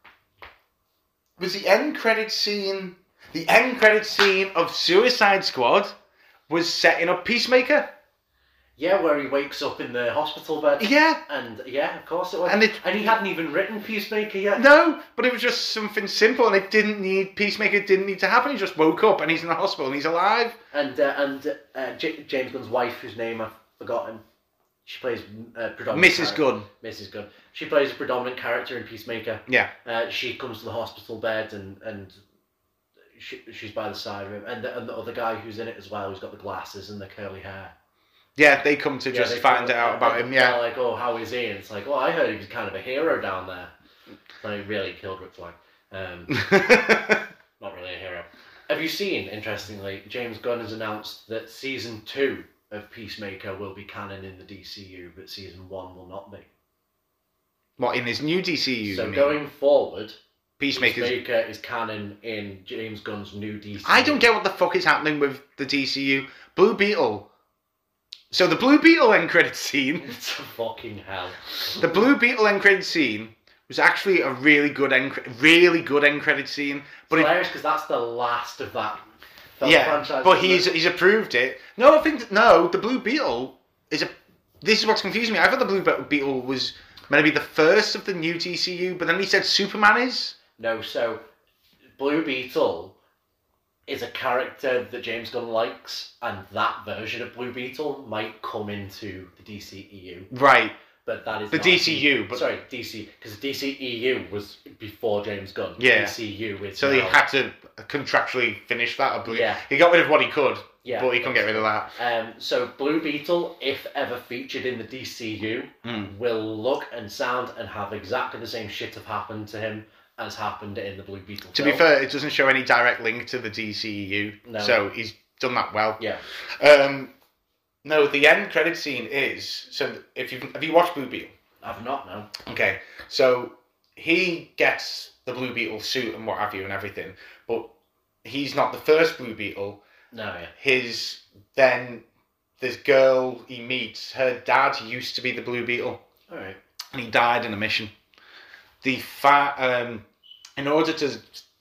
[SPEAKER 2] was the end credit scene? The end credit scene of Suicide Squad was setting up Peacemaker.
[SPEAKER 3] Yeah, where he wakes up in the hospital bed.
[SPEAKER 2] Yeah.
[SPEAKER 3] And yeah, of course it was.
[SPEAKER 2] And
[SPEAKER 3] he hadn't even written Peacemaker yet.
[SPEAKER 2] No, but it was just something simple, and it didn't need Peacemaker. It didn't need to happen. He just woke up and he's in the hospital and he's alive.
[SPEAKER 3] And James Gunn's wife, whose name I've forgotten, she plays predominant.
[SPEAKER 2] Mrs. Gunn.
[SPEAKER 3] Mrs. Gunn. She plays a predominant character in Peacemaker.
[SPEAKER 2] Yeah.
[SPEAKER 3] She comes to the hospital bed and she's by the side of him, and the other guy who's in it as well, who's got the glasses and the curly hair.
[SPEAKER 2] Yeah, they come to just find out about him. Yeah.
[SPEAKER 3] They're like, oh, how is he? And it's like, oh, I heard he was kind of a hero down there. So he really killed Rick Flag. Not really a hero. Have you seen, interestingly, James Gunn has announced that season 2 of Peacemaker will be canon in the DCU, but season 1 will not be.
[SPEAKER 2] What, in his new DCU?
[SPEAKER 3] So going forward,
[SPEAKER 2] Peacemaker
[SPEAKER 3] is canon in James Gunn's new DCU.
[SPEAKER 2] I don't get what the fuck is happening with the DCU. Blue Beetle. So the Blue Beetle end credit scene.
[SPEAKER 3] It's fucking hell.
[SPEAKER 2] The Blue Beetle end credit scene was actually a really good end credit scene. But
[SPEAKER 3] It's hilarious because that's the last of that film franchise.
[SPEAKER 2] but he's approved it. No, I think the Blue Beetle is a. This is what's confusing me. I thought the Blue Beetle was meant to be the first of the new DCU, but then he said Superman is.
[SPEAKER 3] No, so Blue Beetle is a character that James Gunn likes, and that version of Blue Beetle might come into the DCEU.
[SPEAKER 2] Right.
[SPEAKER 3] But that is
[SPEAKER 2] the
[SPEAKER 3] not
[SPEAKER 2] DCU. But
[SPEAKER 3] sorry, DC, because the DCEU was before James Gunn.
[SPEAKER 2] Yeah.
[SPEAKER 3] DCU is
[SPEAKER 2] so
[SPEAKER 3] now,
[SPEAKER 2] he had to contractually finish that. I believe.
[SPEAKER 3] Yeah.
[SPEAKER 2] He got rid of what he could.
[SPEAKER 3] Yeah.
[SPEAKER 2] But he couldn't get rid of that.
[SPEAKER 3] So Blue Beetle, if ever featured in the DCU, will look and sound and have exactly the same shit have happened to him as happened in the Blue Beetle
[SPEAKER 2] To
[SPEAKER 3] film.
[SPEAKER 2] be fair, it doesn't show any direct link to the DCEU.
[SPEAKER 3] No.
[SPEAKER 2] So he's done that well.
[SPEAKER 3] Yeah.
[SPEAKER 2] No, the end credit scene is so. Have you watched Blue Beetle?
[SPEAKER 3] I've not, no.
[SPEAKER 2] Okay, so he gets the Blue Beetle suit and what have you and everything, but he's not the first Blue Beetle.
[SPEAKER 3] No, yeah.
[SPEAKER 2] Then this girl he meets, her dad used to be the Blue Beetle.
[SPEAKER 3] Alright.
[SPEAKER 2] And he died in a mission. In order to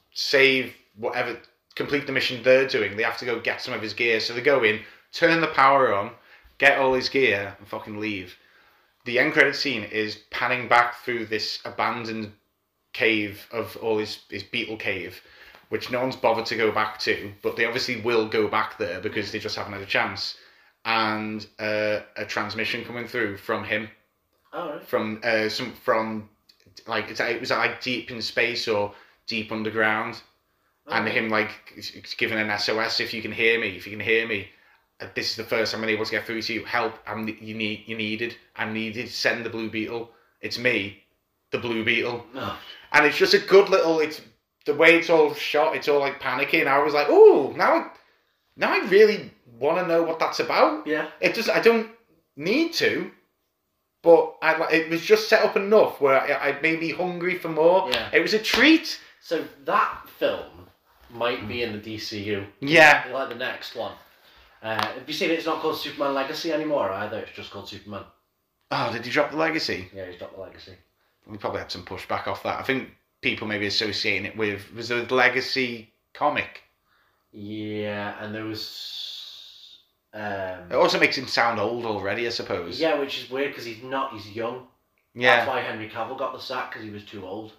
[SPEAKER 2] complete the mission they're doing, they have to go get some of his gear. So they go in, turn the power on, get all his gear, and fucking leave. The end credit scene is panning back through this abandoned cave of all his beetle cave, which no one's bothered to go back to, but they obviously will go back there because they just haven't had a chance. And a transmission coming through from him.
[SPEAKER 3] Oh, right.
[SPEAKER 2] From like it was like deep in space or deep underground, and him like giving an SOS. If you can hear me, this is the first time I'm able to get through to you. Help! I needed to send the Blue Beetle. It's me, the Blue Beetle.
[SPEAKER 3] Oh.
[SPEAKER 2] And it's just a good little. It's the way it's all shot. It's all like panicky, and I was like, oh, now I really want to know what that's about.
[SPEAKER 3] Yeah.
[SPEAKER 2] I don't need to, but it was just set up enough where it made me hungry for more.
[SPEAKER 3] Yeah.
[SPEAKER 2] It was a treat.
[SPEAKER 3] So that film might be in the DCU.
[SPEAKER 2] Yeah.
[SPEAKER 3] Like the next one. Have you seen it? It's not called Superman Legacy anymore either. It's just called Superman.
[SPEAKER 2] Oh, did he drop the Legacy?
[SPEAKER 3] Yeah, he's dropped the Legacy.
[SPEAKER 2] We probably had some pushback off that. I think people maybe associating it with the Legacy comic.
[SPEAKER 3] Yeah, and there was...
[SPEAKER 2] It also makes him sound old already, I suppose.
[SPEAKER 3] Yeah, which is weird because he's young.
[SPEAKER 2] Yeah.
[SPEAKER 3] That's why Henry Cavill got the sack, because he was too old.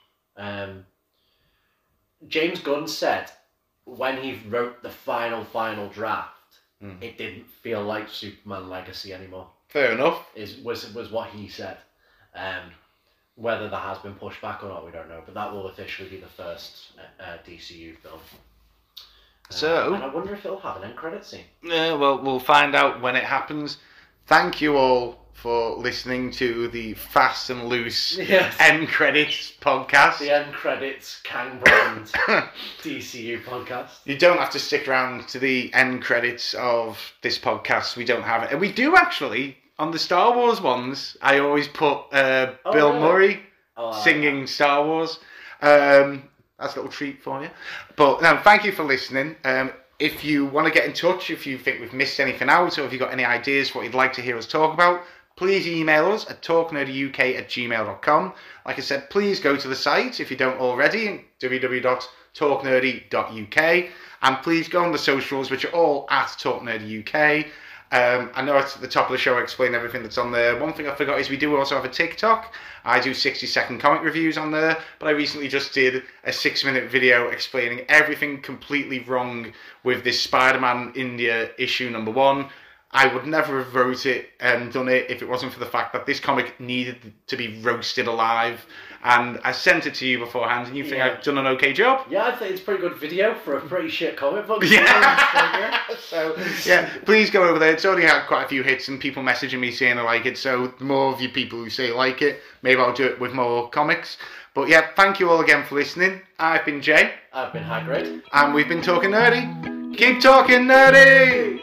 [SPEAKER 3] James Gunn said when he wrote the final draft, it didn't feel like Superman Legacy anymore.
[SPEAKER 2] Fair enough.
[SPEAKER 3] Was what he said. Whether that has been pushed back or not, we don't know. But that will officially be the first DCU film. And I wonder if it'll have an end credit scene.
[SPEAKER 2] Yeah, well, we'll find out when it happens. Thank you all for listening to the Fast and Loose End Credits podcast.
[SPEAKER 3] The End Credits Kang Brand DCU podcast.
[SPEAKER 2] You don't have to stick around to the end credits of this podcast. We don't have it. And we do actually. On the Star Wars ones, I always put Bill Murray singing Star Wars. That's a little treat for you. But no, thank you for listening. If you want to get in touch, if you think we've missed anything out, or if you've got any ideas for what you'd like to hear us talk about, please email us at talknerdyuk@gmail.com. Like I said, please go to the site if you don't already, www.talknerdy.uk. And please go on the socials, which are all at talknerdyuk. I know at the top of the show I explain everything that's on there. One thing I forgot is we do also have a TikTok. I do 60-second comic reviews on there, but I recently just did a 6-minute video explaining everything completely wrong with this Spider-Man India issue #1. I would never have wrote it and done it if it wasn't for the fact that this comic needed to be roasted alive. And I sent it to you beforehand, and you think I've done an okay job?
[SPEAKER 3] Yeah, I think it's a pretty good video for a pretty shit comic book.
[SPEAKER 2] Yeah. So, yeah, please go over there. It's already had quite a few hits and people messaging me saying they like it. So, the more of you people who say like it, maybe I'll do it with more comics. But yeah, thank you all again for listening. I've been Jay.
[SPEAKER 3] I've been Hagrid.
[SPEAKER 2] And we've been talking nerdy. Keep talking nerdy!